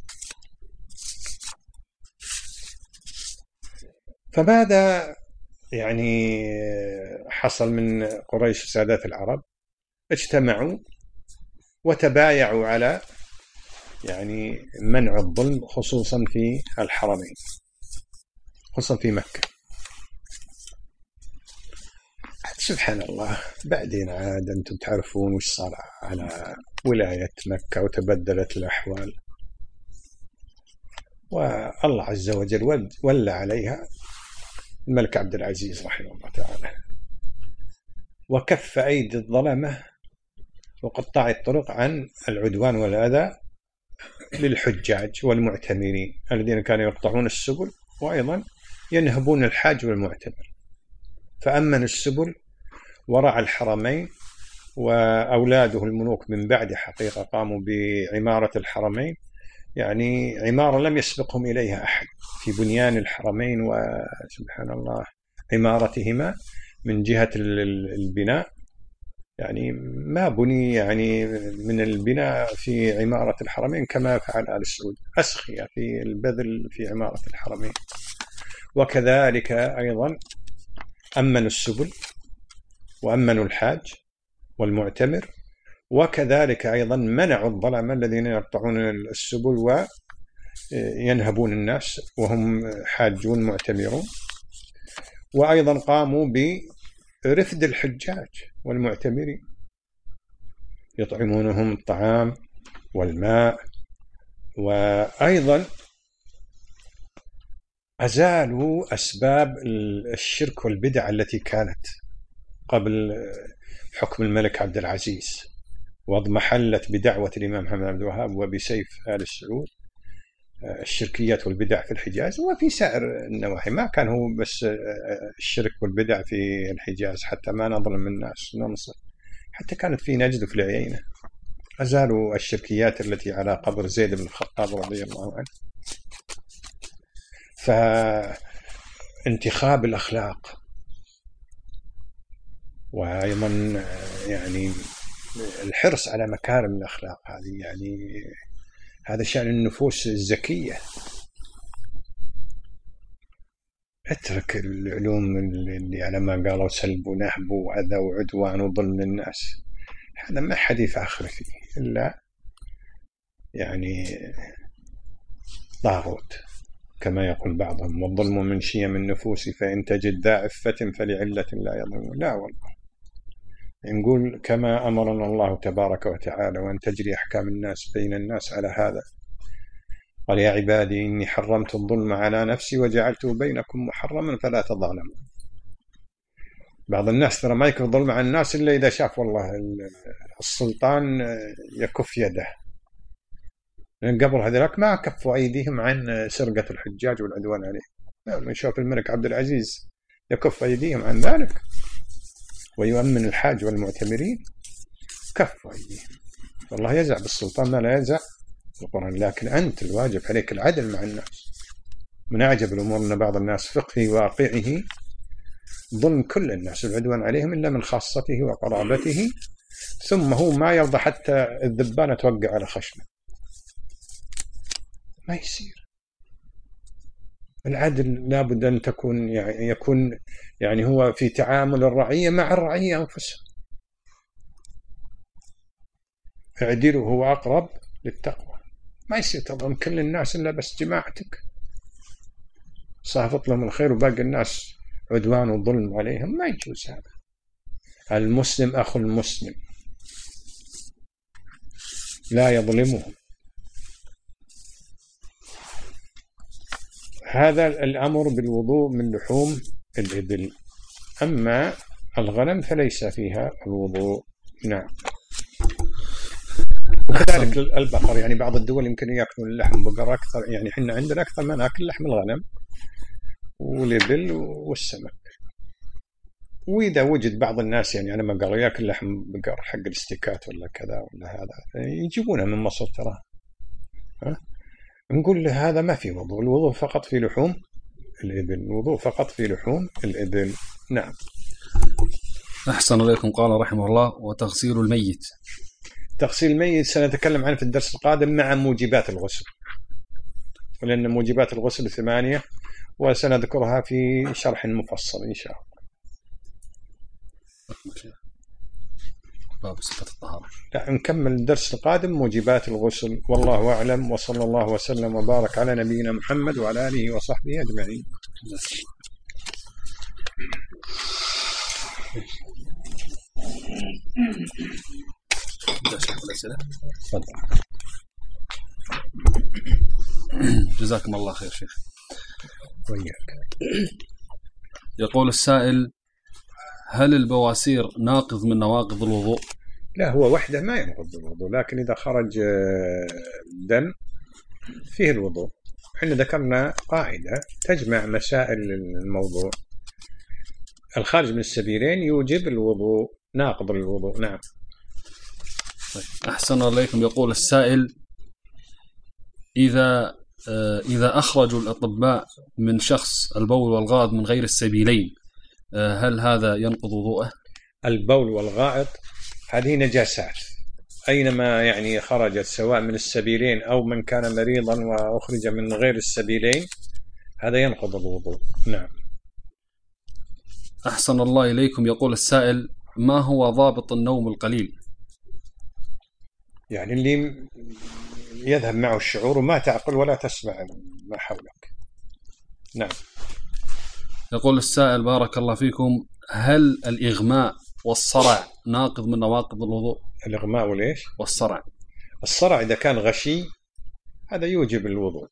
فماذا يعني حصل من قريش وسادات العرب؟ اجتمعوا وتبايعوا على يعني منع الظلم، خصوصا في الحرمين، خصوصا في مكة. سبحان الله، بعدين عاد أنتم تعرفون وش صار على ولاية مكة وتبدلت الأحوال، والله عز وجل ولى عليها الملك عبد العزيز رحمه الله تعالى، وكف أيدي الظلمة وقطاع الطرق عن العدوان والأذى للحجاج والمعتمرين الذين كانوا يقطعون السبل وأيضا ينهبون الحاج والمعتمر. فأمن السبل ورعى الحرمين، وأولاده الملوك من بعد حقيقة قاموا بعمارة الحرمين، يعني عمارة لم يسبقهم إليها أحد في بنيان الحرمين، وسبحان الله عمارتهما من جهة البناء، يعني ما بني يعني من البناء في عمارة الحرمين كما فعل آل سعود، أسخية في البذل في عمارة الحرمين. وكذلك أيضا أمنوا السبل وأمنوا الحاج والمعتمر، وكذلك أيضا منعوا الظلمة الذين يقطعون السبل وينهبون الناس وهم حاجون معتمرون، وأيضا قاموا برفد الحجاج والمعتمرين، يطعمونهم الطعام والماء، وأيضا أزالوا أسباب الشرك والبدع التي كانت قبل حكم الملك عبد العزيز، واضمحلت بدعوة الإمام محمد عبد الوهاب وبسيف آل سعود الشركيات والبدع في الحجاز وفي سائر النواحي. ما كان هو بس الشرك والبدع في الحجاز، حتى ما نظلم الناس ننصر، حتى كانت في نجد وفي العيينة أزالوا الشركيات التي على قبر زيد بن الخطاب رضي الله عنه. فانتخاب الأخلاق، وأيضا يعني الحرص على مكارم الأخلاق، هذه يعني هذا شأن النفوس الزكية. اترك العلوم اللي على ما قالوا سلب ونهب وأذى وعدوان وظلم للناس، هذا ما حد يفخر فيه إلا يعني طاغوت كما يقول بعضهم، والظلم من شيم النفوس فإن تجد ذا عفة فلعلة لا يظلم. لا والله، نقول كما أمرنا الله تبارك وتعالى وأن تجري أحكام الناس بين الناس على هذا. قال يا عبادي إني حرمت الظلم على نفسي وجعلته بينكم محرما فلا تظالموا. بعض الناس ترى ما يكفر ظلم على الناس إلا إذا شاف والله السلطان يكف يده، لأن قبل هذلك ما كفوا أيديهم عن سرقة الحجاج والعدوان عليه. لما يشوف الملك عبد العزيز يكف أيديهم عن ذلك ويؤمن الحاج والمعتمرين، كفوا أيديهم. والله يزع بالسلطان ما لا يزع القرآن، لكن أنت الواجب عليك العدل مع الناس. من أعجب الأمور أن بعض الناس فقه واقعه ظلم كل الناس والعدوان عليهم إلا من خاصته وقرابته، ثم هو ما يرضى حتى الذبانة توقع على خشمه. ما يصير. العدل لابد أن يكون يعني هو في تعامل الرعية مع الرعية أنفسهم. اعدلوا هو أقرب للتقوى. ما يصير تظلم كل الناس إلا بس جماعتك، صافط لهم الخير وباقي الناس عدوان وظلم عليهم، ما يجوز هذا. المسلم أخو المسلم لا يظلمه. هذا الأمر بالوضوء من لحوم الإبل. أما الغنم فليس فيها الوضوء. نعم. وكذلك البقر، يعني بعض الدول يمكن يأكلون اللحم بقر أكثر، يعني إحنا عندنا أكثر ما نأكل لحم الغنم والإبل والسمك. وإذا وجد بعض الناس يعني أنا ما قالوا يأكل لحم بقر حق الاستيكات ولا كذا ولا هذا، يجيبونه من مصر ترى، نقول له هذا ما في وضوء، الوضوء فقط في لحوم الإبل، الوضوء فقط في لحوم الإبل. نعم. أحسن إليكم. قال رحمه الله: وتغسيل الميت. تغسيل الميت سنتكلم عنه في الدرس القادم مع موجبات الغسل، لأن موجبات الغسل 8 وسنذكرها في شرح مفصل إن شاء الله. باب صفة الطهارة. لا، نكمل الدرس القادم موجبات الغسل. والله أعلم، وصلى الله وسلم وبارك على نبينا محمد وعلى آله وصحبه أجمعين. جزاكم الله خير شيخ. وياك. يقول السائل: هل البواسير ناقض من نواقض الوضوء؟ لا، هو وحده ما ينقض الوضوء، لكن إذا خرج دم فيه الوضوء. احنا ذكرنا قاعدة تجمع مسائل الموضوع: الخارج من السبيلين يوجب الوضوء، ناقض الوضوء. نعم. أحسن عليكم. يقول السائل: إذا أخرجوا الأطباء من شخص البول والغائط من غير السبيلين، هل هذا ينقض وضوءه؟ البول والغائط هذه نجاسات، أينما يعني خرجت سواء من السبيلين أو من كان مريضا وأخرج من غير السبيلين هذا ينقض الوضوء. نعم. أحسن الله إليكم. يقول السائل: ما هو ضابط النوم القليل؟ يعني اللي يذهب معه الشعور وما تعقل ولا تسمع ما حولك. نعم. يقول السائل: بارك الله فيكم، هل الإغماء والصرع ناقض من نواقض الوضوء؟ الإغماء وليش؟ والصرع. الصرع إذا كان غشي هذا يوجب الوضوء.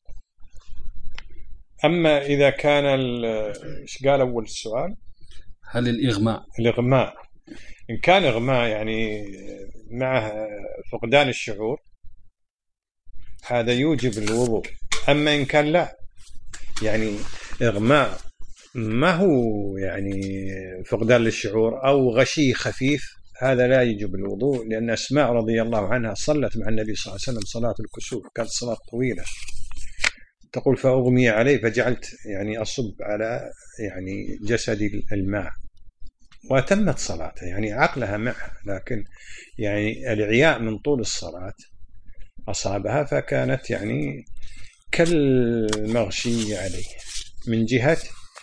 أما إذا كان إيش قال أول السؤال؟ هل الإغماء إن كان إغماء يعني مع فقدان الشعور هذا يوجب الوضوء. أما إن كان لا، يعني إغماء ما هو يعني فقدان للشعور أو غشي خفيف، هذا لا يجب الوضوء، لأن أسماء رضي الله عنها صلت مع النبي صلى الله عليه وسلم صلاة الكسوف، كانت صلاة طويلة، تقول فأغمي عليه فجعلت يعني أصب على يعني جسدي الماء، وأتمت صلاته يعني عقلها معها، لكن يعني الإعياء من طول الصلاة أصابها، فكانت يعني كالمغشي عليه من جهة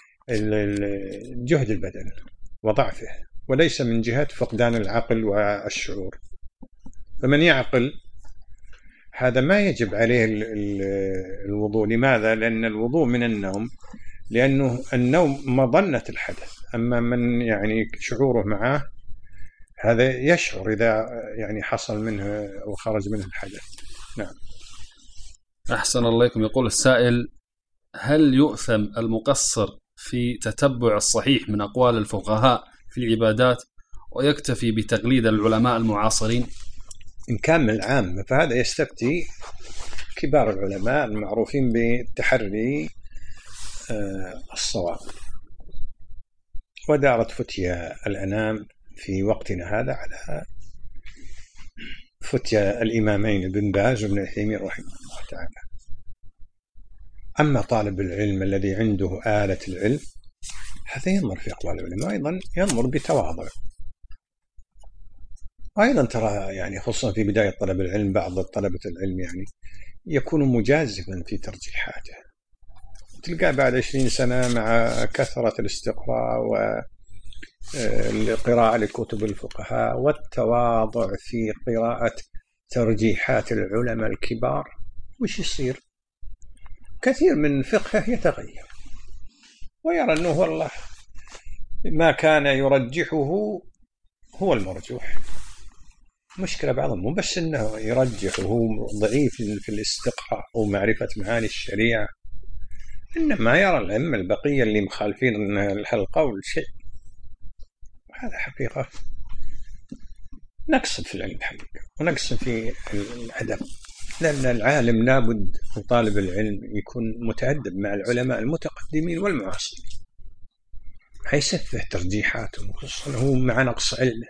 جهد البدن وضعفه، وليس من جهة فقدان العقل والشعور. فمن يعقل هذا ما يجب عليه الوضوء. لماذا؟ لأن الوضوء من النوم، لأنه النوم مظنة الحدث. أما من يعني شعوره معه هذا يشعر إذا يعني حصل منه أو خرج منه الحدث. نعم. أحسن الله إليكم. يقول السائل: هل يؤثم المقصر في تتبع الصحيح من أقوال الفقهاء في العبادات ويكتفي بتقليد العلماء المعاصرين؟ إن كان من العام فهذا يستفتي كبار العلماء المعروفين بالتحري الصواب. ودارت فتيا الأنام في وقتنا هذا على فتيا الإمامين ابن باز وابن عثيمين رحمه الله تعالى. أما طالب العلم الذي عنده آلة العلم هذا ينظر في أقوال العلماء، أيضا ينظر بتواضع. وأيضا ترى يعني خصوصا في بداية طلب العلم بعض طلبة العلم يعني يكون مجازفا في ترجيحاته، تلقى بعد 20 سنة مع كثرة الاستقراء والقراءة لكتب الفقهاء والتواضع في قراءة ترجيحات العلماء الكبار، وش يصير؟ كثير من فقهه يتغير ويرى أنه والله ما كان يرجحه هو المرجوح. مشكلة بعضهم مو بس أنه يرجح وهو ضعيف في الاستقراء ومعرفة معاني الشريعة، إنما يرى الأئمة البقية اللي مخالفين القول شيء، وهذا حقيقة. نقصد في العلم حقيقة ونقصد في الأدب، لأن العالم لابد وطالب العلم يكون متأدب مع العلماء المتقدمين والمعاصرين، حيسفه ترجيحاتهم خصوصا هو مع نقص علمه.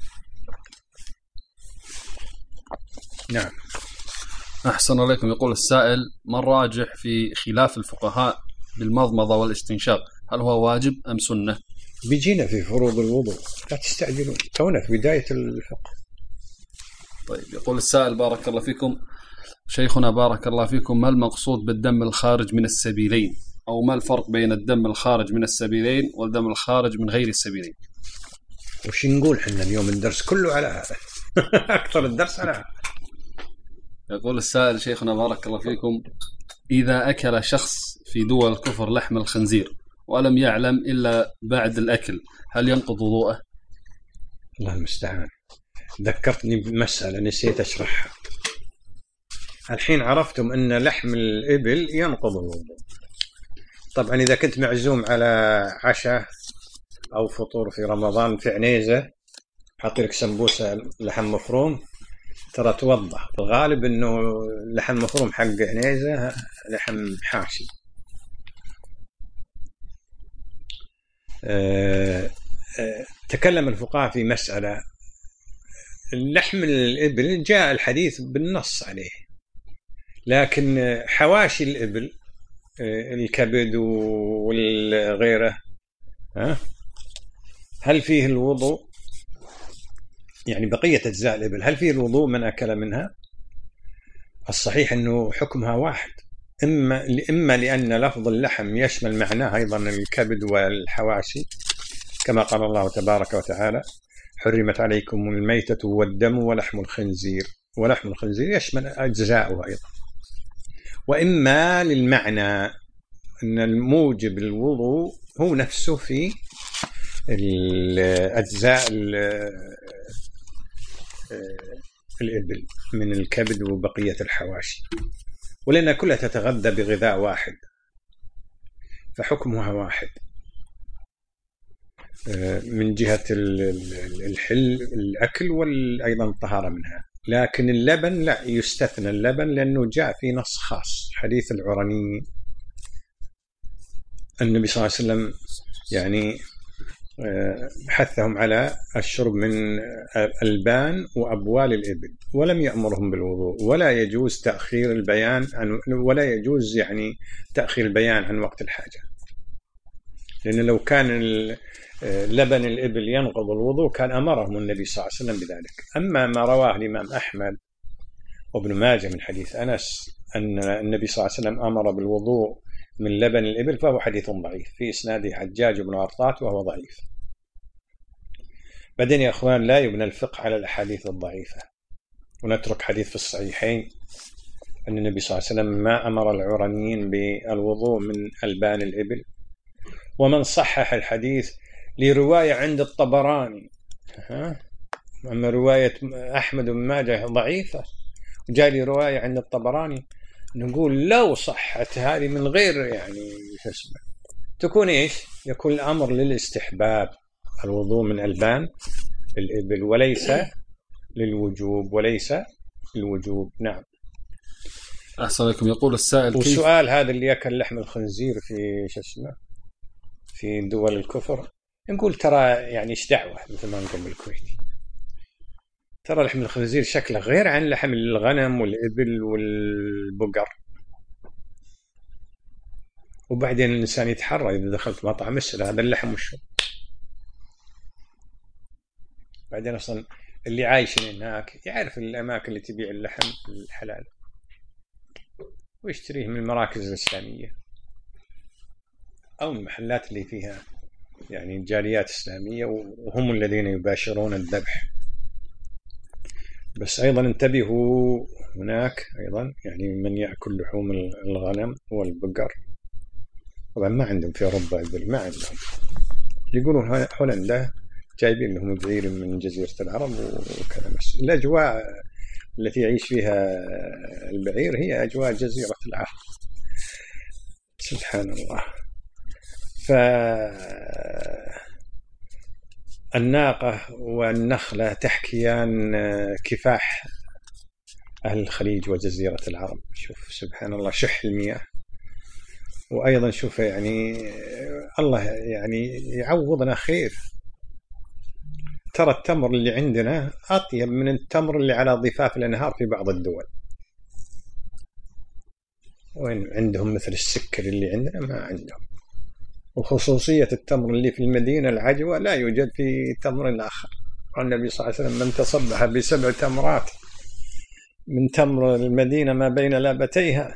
نعم. أحسن عليكم. يقول السائل: ما الراجح في خلاف الفقهاء بالمضمضة والاستنشاق؟ هل هو واجب أم سنة؟ بيجينا في فروض الوضوء، لا تستعجلون، تونا في بداية الفقه. طيب، يقول السائل: بارك الله فيكم شيخنا، بارك الله فيكم، ما المقصود بالدم الخارج من السبيلين؟ أو ما الفرق بين الدم الخارج من السبيلين والدم الخارج من غير السبيلين؟ وش نقول حنا اليوم؟ الدرس كله على هذا. أكثر الدرس على هذا. يقول السائل: شيخنا بارك الله فيكم، إذا أكل شخص في دول الكفر لحم الخنزير ولم يعلم إلا بعد الأكل، هل ينقض وضوءه؟ الله المستعان، ذكرتني بمسألة نسيت أشرحها. الحين عرفتم أن لحم الإبل ينقض الوضوء. طبعا إذا كنت معزوم على عشاء أو فطور في رمضان في عنيزة، حاطي لك سمبوسة لحم مفروم، ترى توضح الغالب أنه لحم مفروم حق عنيزة لحم حاشي. تكلم الفقهاء في مسألة اللحم الإبل جاء الحديث بالنص عليه، لكن حواشي الإبل الكبد والغيره هل فيه الوضوء؟ يعني بقية أجزاء الإبل هل فيه الوضوء من أكل منها؟ الصحيح أنه حكمها واحد، إما لأن لفظ اللحم يشمل معناه أيضا الكبد والحواشي، كما قال الله تبارك وتعالى: حرمت عليكم الميتة والدم ولحم الخنزير، ولحم الخنزير يشمل أجزاؤه أيضا. وإما للمعنى أن الموجب الوضوء هو نفسه في الأجزاء الإبل من الكبد وبقية الحواشي، ولأن كلها تتغذى بغذاء واحد فحكمها واحد من جهة الحل الأكل وأيضا الطهارة منها. لكن اللبن لا، يستثنى اللبن لأنه جاء في نص خاص، حديث العرني، النبي صلى الله عليه وسلم يعني حثهم على الشرب من ألبان وأبوال الإبل، ولم يأمرهم بالوضوء. ولا يجوز تأخير البيان ولا يجوز يعني تأخير البيان عن وقت الحاجة، لأن لو كان لبن الإبل ينقض الوضوء كان أمرهم النبي صلى الله عليه وسلم بذلك. أما ما رواه الإمام أحمد وابن ماجه من حديث أنس أن النبي صلى الله عليه وسلم أمر بالوضوء من لبن الإبل فهو حديث ضعيف، في إسناده حجاج بن أرطاة وهو ضعيف. بعدين يا أخوان لا يبنى الفقه على الأحاديث الضعيفة، ونترك حديث في الصحيحين أن النبي صلى الله عليه وسلم ما أمر العرنيين بالوضوء من ألبان الإبل. ومن صحح الحديث لرواية عند الطبراني، أما رواية أحمد بن ماجه ضعيفة، جاء لي رواية عند الطبراني، نقول لو صحت هذه من غير يعني تكون إيش؟ يكون الأمر للاستحباب الوضوء من ألبان الإبل وليس للوجوب. نعم. أحسن لكم. يقول السائل: والسؤال هذا اللي يأكل لحم الخنزير في دول الكفر، نقول ترى يعني إيش دعوة، مثل ما نقول بالكويتي، ترى لحم الخنزير شكله غير عن لحم الغنم والإبل والبقر. وبعدين الإنسان يتحرى إذا دخلت مطعم يسأل هذا اللحم وشو. بعدين أصلا اللي عايشين هناك يعرف الأماكن اللي تبيع اللحم الحلال ويشتريه من المراكز الإسلامية أو المحلات اللي فيها يعني جاليات إسلامية، وهم الذين يباشرون الذبح. بس أيضا انتبهوا، هناك أيضا يعني من يأكل لحوم الغنم والبقر، طبعا ما عندهم في أوروبا إبل، ما عندهم، يقولون هولندا جايبين لهم بعير من جزيرة العرب وكذا. بس الأجواء التي يعيش فيها البعير هي أجواء جزيرة العرب، سبحان الله. الناقة والنخلة تحكيان كفاح أهل الخليج وجزيرة العرب. شوف سبحان الله شح المياه. وأيضا شوف يعني الله يعني يعوضنا خير. ترى التمر اللي عندنا أطيب من التمر اللي على ضفاف الأنهار في بعض الدول. وين عندهم مثل السكر اللي عندنا ما عندهم. وخصوصية التمر اللي في المدينة العجوة لا يوجد في تمر آخر. قال النبي صلى الله عليه وسلم: من تصبح ب7 تمرات من تمر المدينة ما بين لابتيها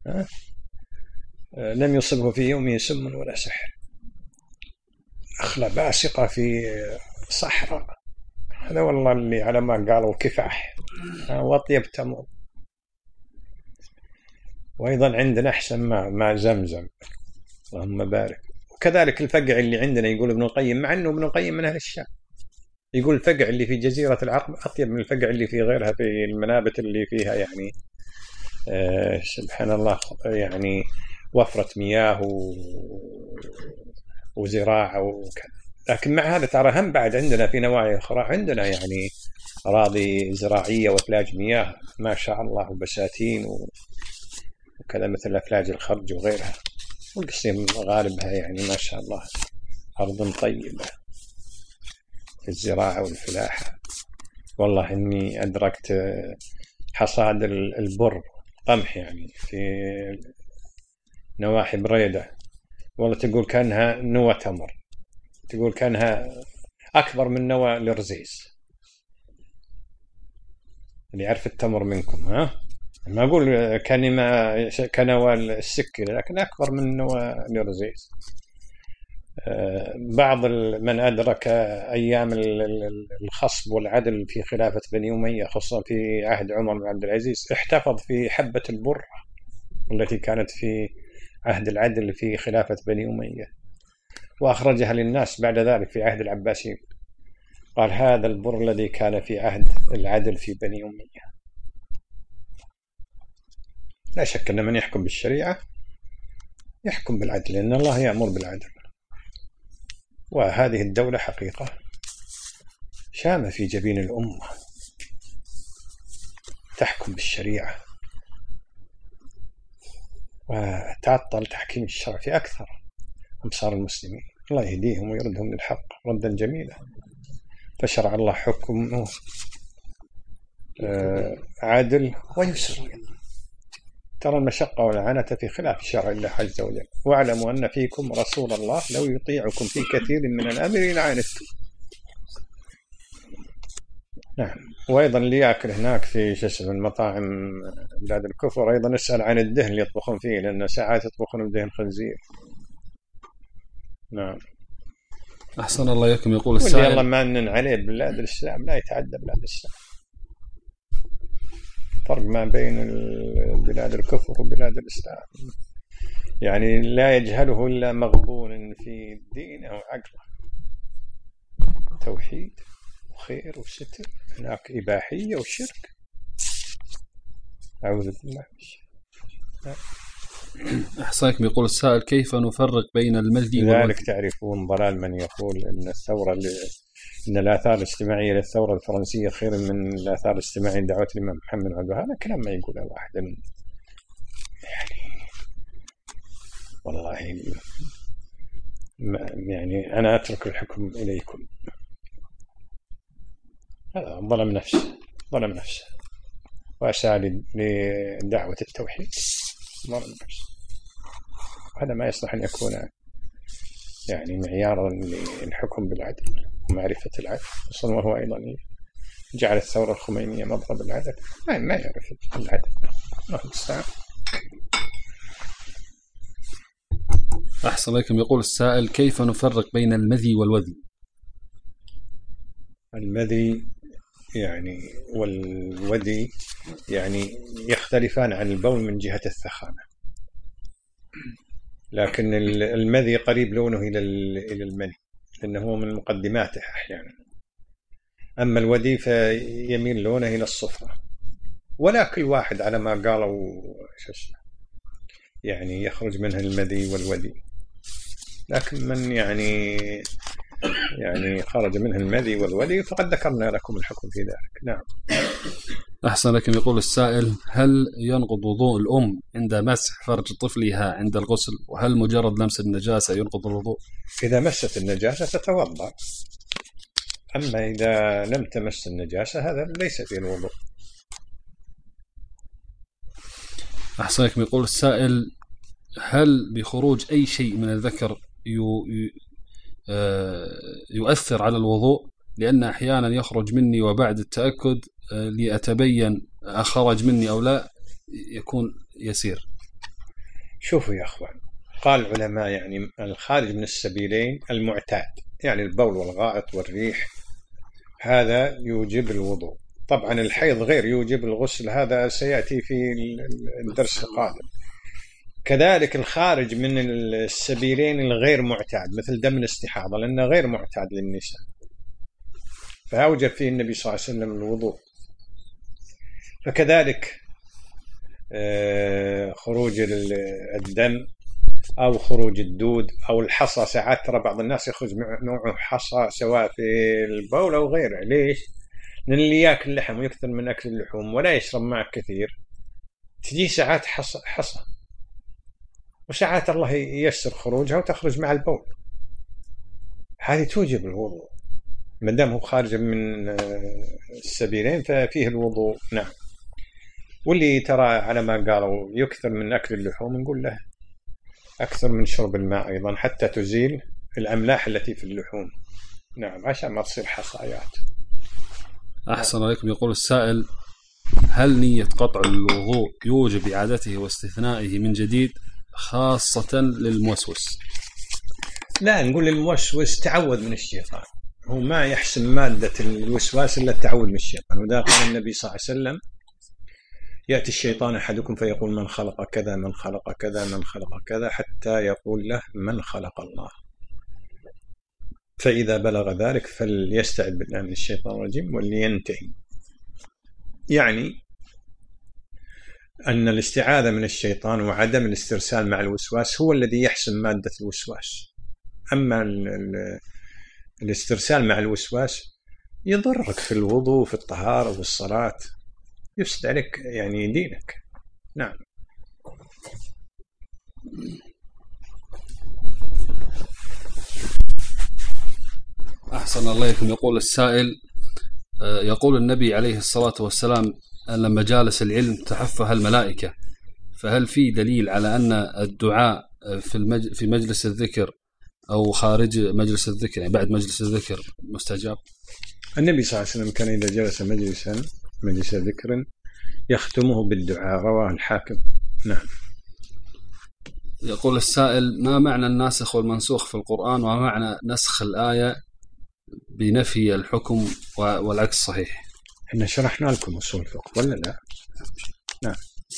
لم يصبه في يومه سم ولا سحر. أخلى باسقة في صحراء. هذا والله اللي على ما قالوا كفاح وأطيب تمر. وأيضا عندنا أحسن ما زمزم اللهم بارك. وكذلك الفقع اللي عندنا يقول ابن القيم، مع أنه ابن القيم من أهل الشام، يقول الفقع اللي في جزيرة العرب أطيب من الفقع اللي في غيرها في المنابت اللي فيها يعني سبحان الله يعني وفرة مياه وزراعة وكذا. لكن مع هذا ترى هم بعد عندنا في نواحي أخرى عندنا يعني أراضي زراعية وأفلاج مياه ما شاء الله وبساتين وكذا مثل أفلاج الخرج وغيرها. والقصيم غالبها يعني ما شاء الله أرض طيبة في الزراعة والفلاحة. والله إني أدركت حصاد البر قمح يعني في نواحي بريدة، والله تقول كأنها نوى تمر، تقول كأنها أكبر من نوى الرزيز. اللي يعرف التمر منكم ما أقول كنوى السكر، لكن أكبر من نوى الرزيز. بعض من أدرك أيام الخصب والعدل في خلافة بني أمية خصوصا في عهد عمر بن عبد العزيز احتفظ في حبة البر التي كانت في عهد العدل في خلافة بني أمية وأخرجها للناس بعد ذلك في عهد العباسيين. قال: هذا البر الذي كان في عهد العدل في بني أمية. لا شك أن من يحكم بالشريعة يحكم بالعدل، لأن الله يأمر بالعدل. وهذه الدولة حقيقة شامة في جبين الأمة تحكم بالشريعة وتعطل تحكيم الشرع في أكثر أمصار المسلمين. الله يهديهم ويردهم للحق ردا جميلا. فشرع الله حكمه عادل ويسر. ترى المشقة والعنة في خلاف شرع الله عز وجل. واعلموا أن فيكم رسول الله لو يطيعكم في كثير من الأمر لعنتم. نعم. وأيضا اللي يأكل هناك في المطاعم بلاد الكفر أيضا اسأل عن الدهن اللي يطبخون فيه، لأن ساعات يطبخون بدهن خنزير. نعم. أحسن الله إليكم. يقول السائل: واللي الله مانن عليه بلاد الإسلام لا يتعدى بلاد الإسلام. فرق ما بين بلاد الكفر وبلاد الإسلام يعني لا يجهله إلا مغبون في دينه وعقله. توحيد وخير وستر، هناك إباحية وشرك. أعوذ بالله. أحسنكم. يقول السائل: كيف نفرق بين المجد والوجد؟ لذلك تعرفون ضلال من يقول أن الثورة إن الآثار الاجتماعية للثورة الفرنسية خير من الآثار الاجتماعية لدعوة الإمام محمد عبد الوهاب. هذا كلام ما يقوله واحد يعني والله يعني أنا أترك الحكم إليكم. هذا ظلم نفسه وأسعى لدعوة التوحيد. ظلم نفسه. هذا ما يصلح أن يكون يعني معيارا للحكم بالعدل ومعرفة العدل، خصوصا وهو أيضا جعل الثورة الخمينية مضرب العدل. ما يعرف العدل. الله المستعان. أحسن لكم. يقول السائل: كيف نفرق بين المذي والوذي؟ المذي يعني والوذي يعني يختلفان عن البول من جهة الثخانة، لكن المذي قريب لونه إلى المني لأنه من مقدماته أحيانا. أما الوذي فيميل لونه إلى الصفرة. ولا كل واحد على ما قالوا يعني يخرج منه المذي والوذي، لكن من يعني يعني خرج منه المذي والودي، فقد ذكرنا لكم الحكم في ذلك. نعم. أحسن لكم. يقول السائل: هل ينقض وضوء الأم عند مسح فرج طفلها عند الغسل؟ وهل مجرد لمس النجاسة ينقض الوضوء؟ إذا مست النجاسة تتوضأ، أما إذا لم تمس النجاسة هذا ليس فيه الوضوء. أحسن لكم. يقول السائل: هل بخروج أي شيء من الذكر يؤثر على الوضوء؟ لأن أحيانا يخرج مني وبعد التأكد لأتبين أخرج مني أو لا يكون يسير. شوفوا يا أخوان، قال العلماء يعني الخارج من السبيلين المعتاد، يعني البول والغائط والريح، هذا يوجب الوضوء. طبعا الحيض غير يوجب الغسل، هذا سيأتي في الدرس القادم. كذلك الخارج من السبيلين الغير معتاد مثل دم الاستحاضة، لأنه غير معتاد للنساء، فأوجب فيه النبي صلى الله عليه وسلم الوضوء. فكذلك خروج الدم أو خروج الدود أو الحصى، ساعات ترى بعض الناس يخرج نوع حصى سواء في البول أو غيره. ليش؟ لأن اللي يأكل اللحم ويكثر من أكل اللحوم ولا يشرب معه كثير، تجي ساعات حصى، وساعات الله ييسر خروجها وتخرج مع البول، هذه توجب الوضوء ما دام هو خارج من السبيلين ففيه الوضوء. نعم. واللي ترى على ما قالوا يكثر من أكل اللحوم نقول له أكثر من شرب الماء أيضا حتى تزيل الأملاح التي في اللحوم. نعم، عشان ما تصير حصايات. أحسن عليكم. يقول السائل: هل نية قطع الوضوء يوجب إعادته واستثنائه من جديد خاصة للموسوس؟ لا، نقول للموسوس تعوذ من الشيطان، هو ما يحسن مادة الوسواس إلا التعوذ من الشيطان. وذا قال النبي صلى الله عليه وسلم: يأتي الشيطان أحدكم فيقول من خلق كذا من خلق كذا من خلق كذا، حتى يقول له من خلق الله، فإذا بلغ ذلك فليستعذ بالله من الشيطان الرجيم ولينتهي. يعني أن الاستعاذة من الشيطان وعدم الاسترسال مع الوسواس هو الذي يحسن مادة الوسواس. أما الاسترسال مع الوسواس يضرك في الوضوء وفي الطهارة وفي الصلاة، يفسد عليك يعني دينك. نعم. أحسن الله إليكم. يقول السائل: يقول النبي عليه الصلاة والسلام أن لما جالس العلم تحفها الملائكة، فهل في دليل على أن الدعاء في مجلس الذكر أو خارج مجلس الذكر، يعني بعد مجلس الذكر، مستجاب؟ النبي صلى الله عليه وسلم كان إذا جلس مجلس ذكر يختمه بالدعاء، رواه الحاكم. نعم. يقول السائل: ما معنى الناسخ والمنسوخ في القرآن، وما معنى نسخ الآية بنفي الحكم والعكس صحيح؟ احنا شرحنا لكم أصول الفقه ولا لا؟ نعم.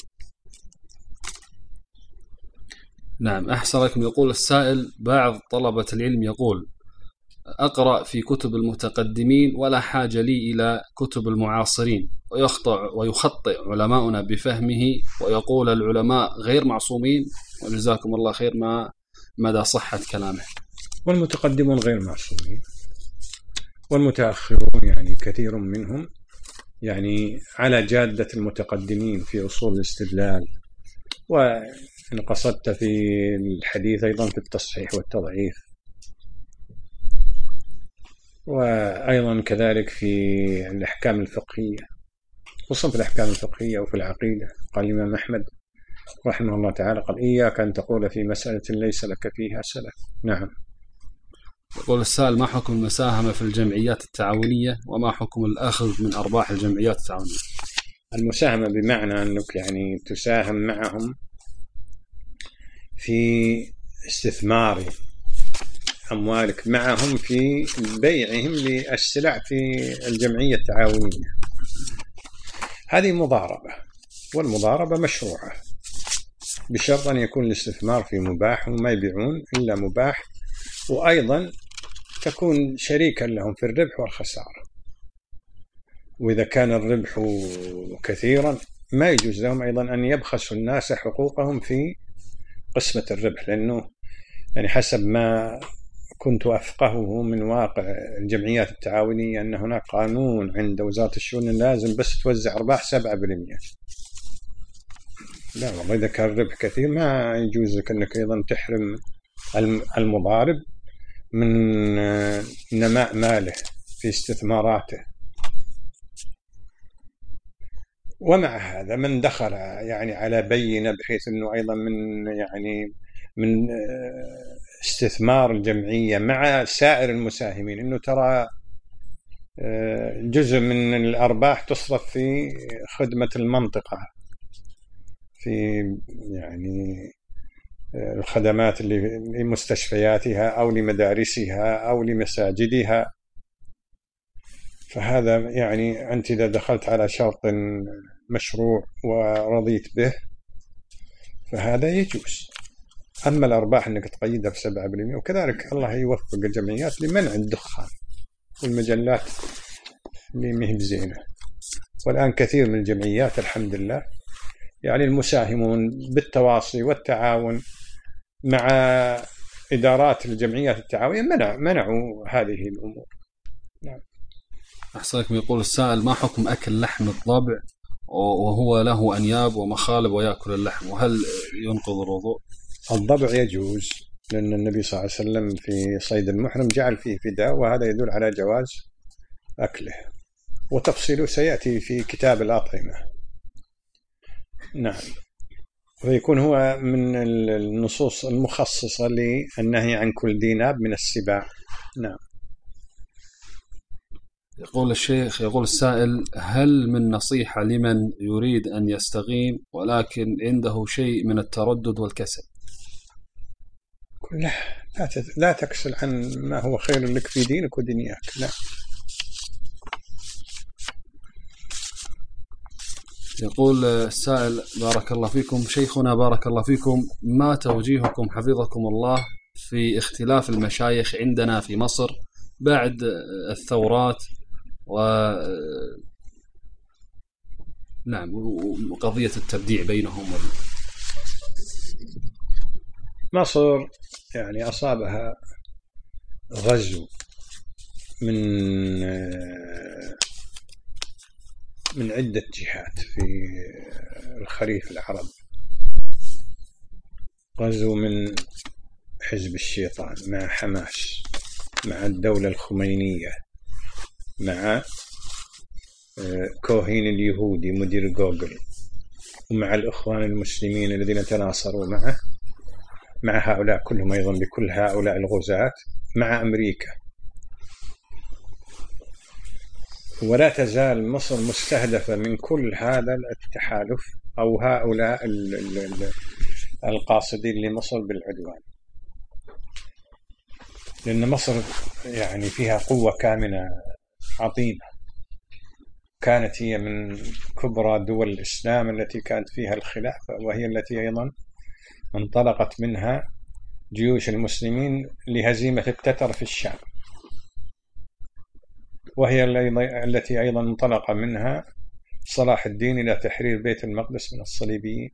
نعم. أحسن لكم. يقول السائل: بعض طلبة العلم يقول: أقرأ في كتب المتقدمين ولا حاجة لي إلى كتب المعاصرين، ويخطئ علماؤنا بفهمه، ويقول العلماء غير معصومين، وجزاكم الله خير، ما مدى صحة كلامه؟ والمتقدمون غير معصومين، والمتأخرون يعني كثير منهم يعني على جادة المتقدمين في أصول الاستدلال، وإن قصدت في الحديث أيضا في التصحيح والتضعيف، وأيضا كذلك في الأحكام الفقهية، خصوصا في الأحكام الفقهية وفي العقيدة. قال الإمام أحمد رحمه الله تعالى: قال إياك أن تقول في مسألة ليس لك فيها سلف. نعم. يقول السائل: ما حكم المساهمة في الجمعيات التعاونية، وما حكم الأخذ من أرباح الجمعيات التعاونية؟ المساهمة بمعنى أنك يعني تساهم معهم في استثمار أموالك معهم في بيعهم للسلع في الجمعية التعاونية، هذه مضاربة، والمضاربة مشروعة بشرط أن يكون الاستثمار في مباح، وما يبيعون إلا مباح، وأيضا تكون شريكا لهم في الربح والخسارة. وإذا كان الربح كثيرا ما يجوز لهم أيضا أن يبخسوا الناس حقوقهم في قسمة الربح، لأنه يعني حسب ما كنت أفقهه من واقع الجمعيات التعاونية أن هناك قانون عند وزارة الشؤون لازم بس توزع أرباح 7%. لا والله، إذا كان الربح كثير ما يجوز لك أنك أيضا تحرم المضارب من نماء ماله في استثماراته. ومع هذا من دخل يعني على بينة بحيث أنه أيضا من استثمار الجمعية مع سائر المساهمين، أنه ترى جزء من الأرباح تصرف في خدمة المنطقة، في يعني الخدمات اللي لمستشفياتها أو لمدارسها أو لمساجدها. فهذا يعني أنت إذا دخلت على شرط مشروع ورضيت به فهذا يجوز. أما الأرباح أنك تقيدها ب7%، وكذلك الله يوفق الجمعيات لمنع الدخان والمجلات اللي مهب زينة. والآن كثير من الجمعيات الحمد لله يعني المساهمون بالتواصي والتعاون مع إدارات الجمعيات التعاونية منعوا هذه الأمور. نعم. أحسنكم. يقول السائل: ما حكم أكل لحم الضبع وهو له أنياب ومخالب ويأكل اللحم، وهل ينقض الوضوء؟ الضبع يجوز، لأن النبي صلى الله عليه وسلم في صيد المحرم جعل فيه فداء، وهذا يدل على جواز أكله، وتفصيله سيأتي في كتاب الأطعمة. نعم. ويكون هو من النصوص المخصصة للنهي عن كل ذي ناب من السباع. نعم. يقول السائل: هل من نصيحة لمن يريد أن يستقيم ولكن عنده شيء من التردد والكسل؟ لا تكسل عن ما هو خير لك في دينك ودنياك. لا. يقول السائل: بارك الله فيكم شيخنا، بارك الله فيكم، ما توجيهكم حفظكم الله في اختلاف المشايخ عندنا في مصر بعد الثورات نعم وقضية التبديع بينهم؟ مصر يعني أصابها غزو من عدة جهات في الخريف العربي. غزو من حزب الشيطان مع حماس، مع الدولة الخمينية، مع كوهين اليهودي مدير جوجل، ومع الإخوان المسلمين الذين تناصروا معه، مع هؤلاء كلهم أيضا بكل هؤلاء الغزاة، مع أمريكا. ولا تزال مصر مستهدفة من كل هذا التحالف أو هؤلاء القاصدين لمصر بالعدوان، لأن مصر يعني فيها قوة كامنة عظيمة، كانت هي من كبرى دول الإسلام التي كانت فيها الخلافة، وهي التي أيضا انطلقت منها جيوش المسلمين لهزيمة التتر في الشام، وهي التي أيضا انطلق منها صلاح الدين إلى تحرير بيت المقدس من الصليبيين.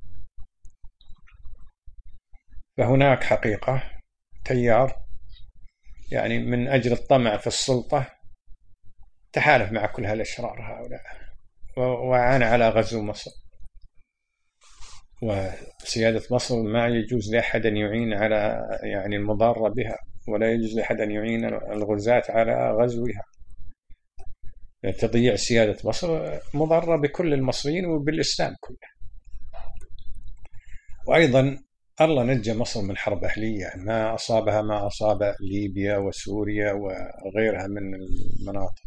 فهناك حقيقة تيار يعني من أجل الطمع في السلطة تحالف مع كل هالأشرار هؤلاء، وعان على غزو مصر. وسيادة مصر ما يجوز لأحد أن يعين على يعني المضارة بها، ولا يجوز لأحد أن يعين الغزاة على غزوها. تضييع سيادة مصر مضرة بكل المصريين وبالإسلام كله. وأيضا الله نجى مصر من حرب أهلية ما أصابها ما أصاب ليبيا وسوريا وغيرها من المناطق،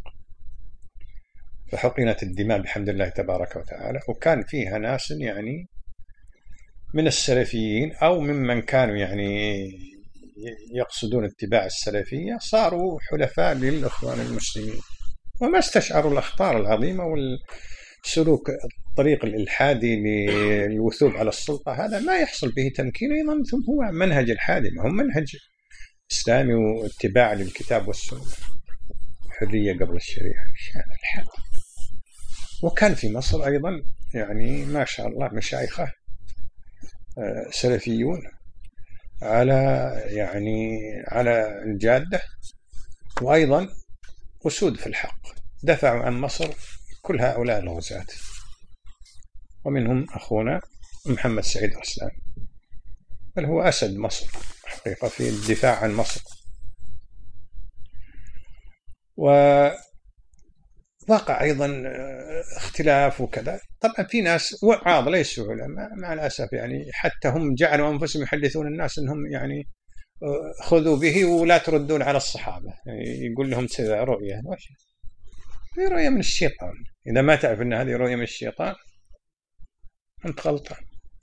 فحقنت الدماء بحمد الله تبارك وتعالى. وكان فيها ناس يعني من السلفيين أو ممن كانوا يعني يقصدون اتباع السلفية صاروا حلفاء للإخوان المسلمين، وما استشعروا الأخطار العظيمة والسلوك الطريق الإلحادي للوثوب على السلطة. هذا ما يحصل به تمكين أيضا، ثم هو منهج الحادمة، هم منهج إسلامي واتباع للكتاب والسنة، حرية قبل الشريعة. هذا الحال. وكان في مصر أيضا يعني ما شاء الله مشايخة سلفيون على الجادة، وأيضا أسود في الحق، دفعوا عن مصر كل هؤلاء الغزاة، ومنهم أخونا محمد سعيد رسلان، بل هو أسد مصر حقيقة في الدفاع عن مصر. ووقع أيضا اختلاف وكذا. طبعا في ناس وعاظ ليسوا علماء مع الأسف، يعني حتى هم جعلوا أنفسهم يحدثون الناس أنهم يعني خذوا به ولا تردون على الصحابة، يعني يقول لهم كذا رؤية، هي رؤية من الشيطان. إذا ما تعرف أن هذه رؤية من الشيطان أنت غلطان.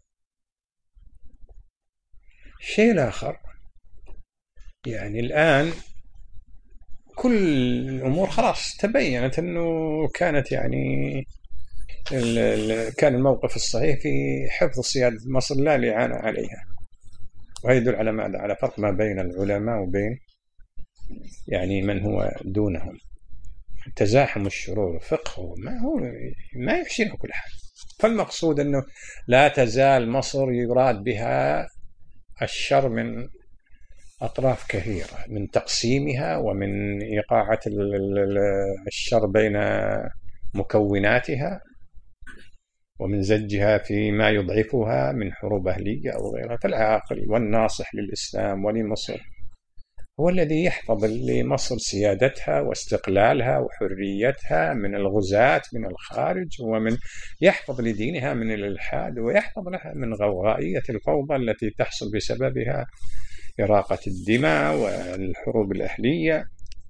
الشيء الآخر، يعني الآن كل الأمور خلاص تبينت أنه كانت يعني كان الموقف الصحيح في حفظ سيادة مصر لا الإعانة عليها. وهذا يدل على ماذا؟ على فرق ما بين العلماء وبين يعني من هو دونهم. تزاحم الشرور فقه ما يحسنه كل حال. فالمقصود أنه لا تزال مصر يراد بها الشر من أطراف كثيرة، من تقسيمها ومن إيقاعة الشر بين مكوناتها ومن زجها فيما يضعفها من حروب أهلية أو غيرها. فالعاقل والناصح للإسلام ولمصر هو الذي يحفظ لمصر سيادتها واستقلالها وحريتها من الغزاة من الخارج، ومن يحفظ لدينها من الإلحاد، ويحفظ لها من غوغائية الفوضى التي تحصل بسببها إراقة الدماء والحروب الأهلية.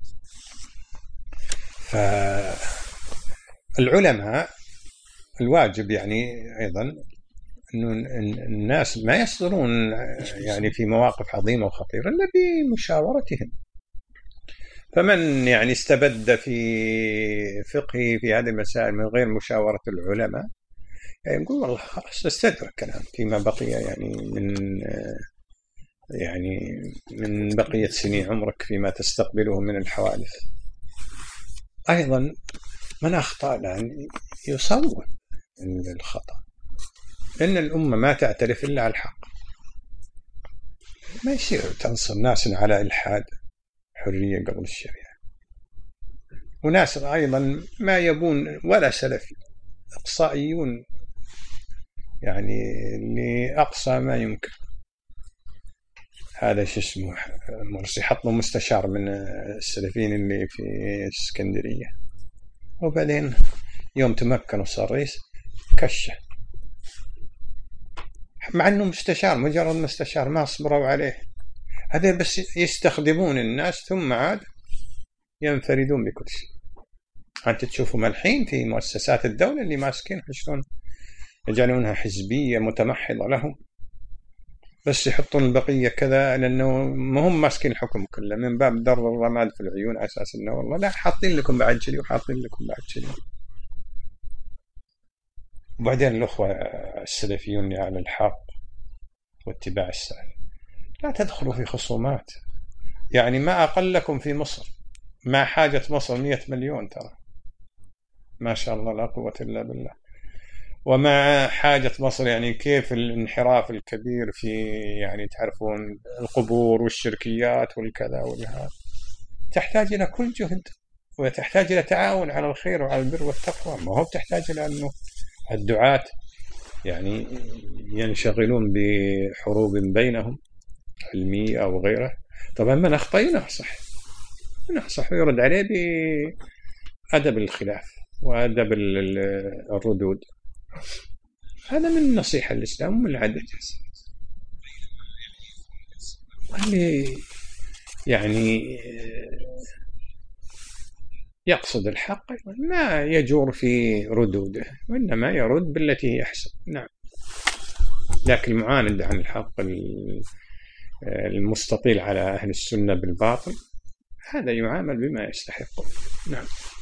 فالعلماء الواجب يعني أيضا أن الناس ما يصدرون يعني في مواقف عظيمة وخطيرة إلا بمشاورتهم. فمن يعني استبد في فقهه في هذه المسائل من غير مشاورة العلماء يعني يقول والله خلاص استدرك كلام فيما بقي يعني من بقية سنين عمرك فيما تستقبله من الحوادث. أيضا من أخطأ الآن يصور الخطأ، إن الأمة ما تعترف إلا على الحق. ما يصير تنصر ناس على إلحاد حرية قبل الشريعة، وناس أيضا ما يبون ولا سلفي، إقصائيون يعني لأقصى ما يمكن. هذا شو اسمه مرسي حط له مستشار من السلفيين اللي في اسكندرية، وبعدين يوم تمكن وصار رئيس كشه، مع أنه مستشار، مجرد مستشار، ما صبروا عليه. هذا بس يستخدمون الناس ثم عاد ينفردون بكل شيء. أنت تشوفوا الحين في مؤسسات الدولة اللي ماسكين شلون يجعلونها حزبية متمحضة لهم، بس يحطون البقية كذا لأنه ما هم ماسكين الحكم كله، من باب در الرماد في العيون على أساس أنه والله لا حاطين لكم بعد شيء وحاطين لكم بعد شيء. وبعدين الأخوة السلفيون على الحق واتباع السلف لا تدخلوا في خصومات. يعني ما أقلكم في مصر، ما حاجة مصر 100 مليون ترى، ما شاء الله لا قوة إلا بالله. ومع حاجة مصر يعني كيف الانحراف الكبير في يعني تعرفون القبور والشركيات والكذا والهذا، تحتاج إلى كل جهد، وتحتاج إلى تعاون على الخير وعلى البر والتقوى. ما هو تحتاج إلى أنه الدعاة يعني ينشغلون بحروب بينهم علمية أو غيره. طبعا من أخطأ ينصح ويرد عليه بأدب الخلاف وأدب الردود. هذا من النصيحة للإسلام ومن العدل. واللي يعني يقصد الحق ما يجور في ردوده، وإنما يرد بالتي هي أحسن. نعم، لكن المعاند عن الحق المستطيل على أهل السنة بالباطل هذا يعامل بما يستحق. نعم.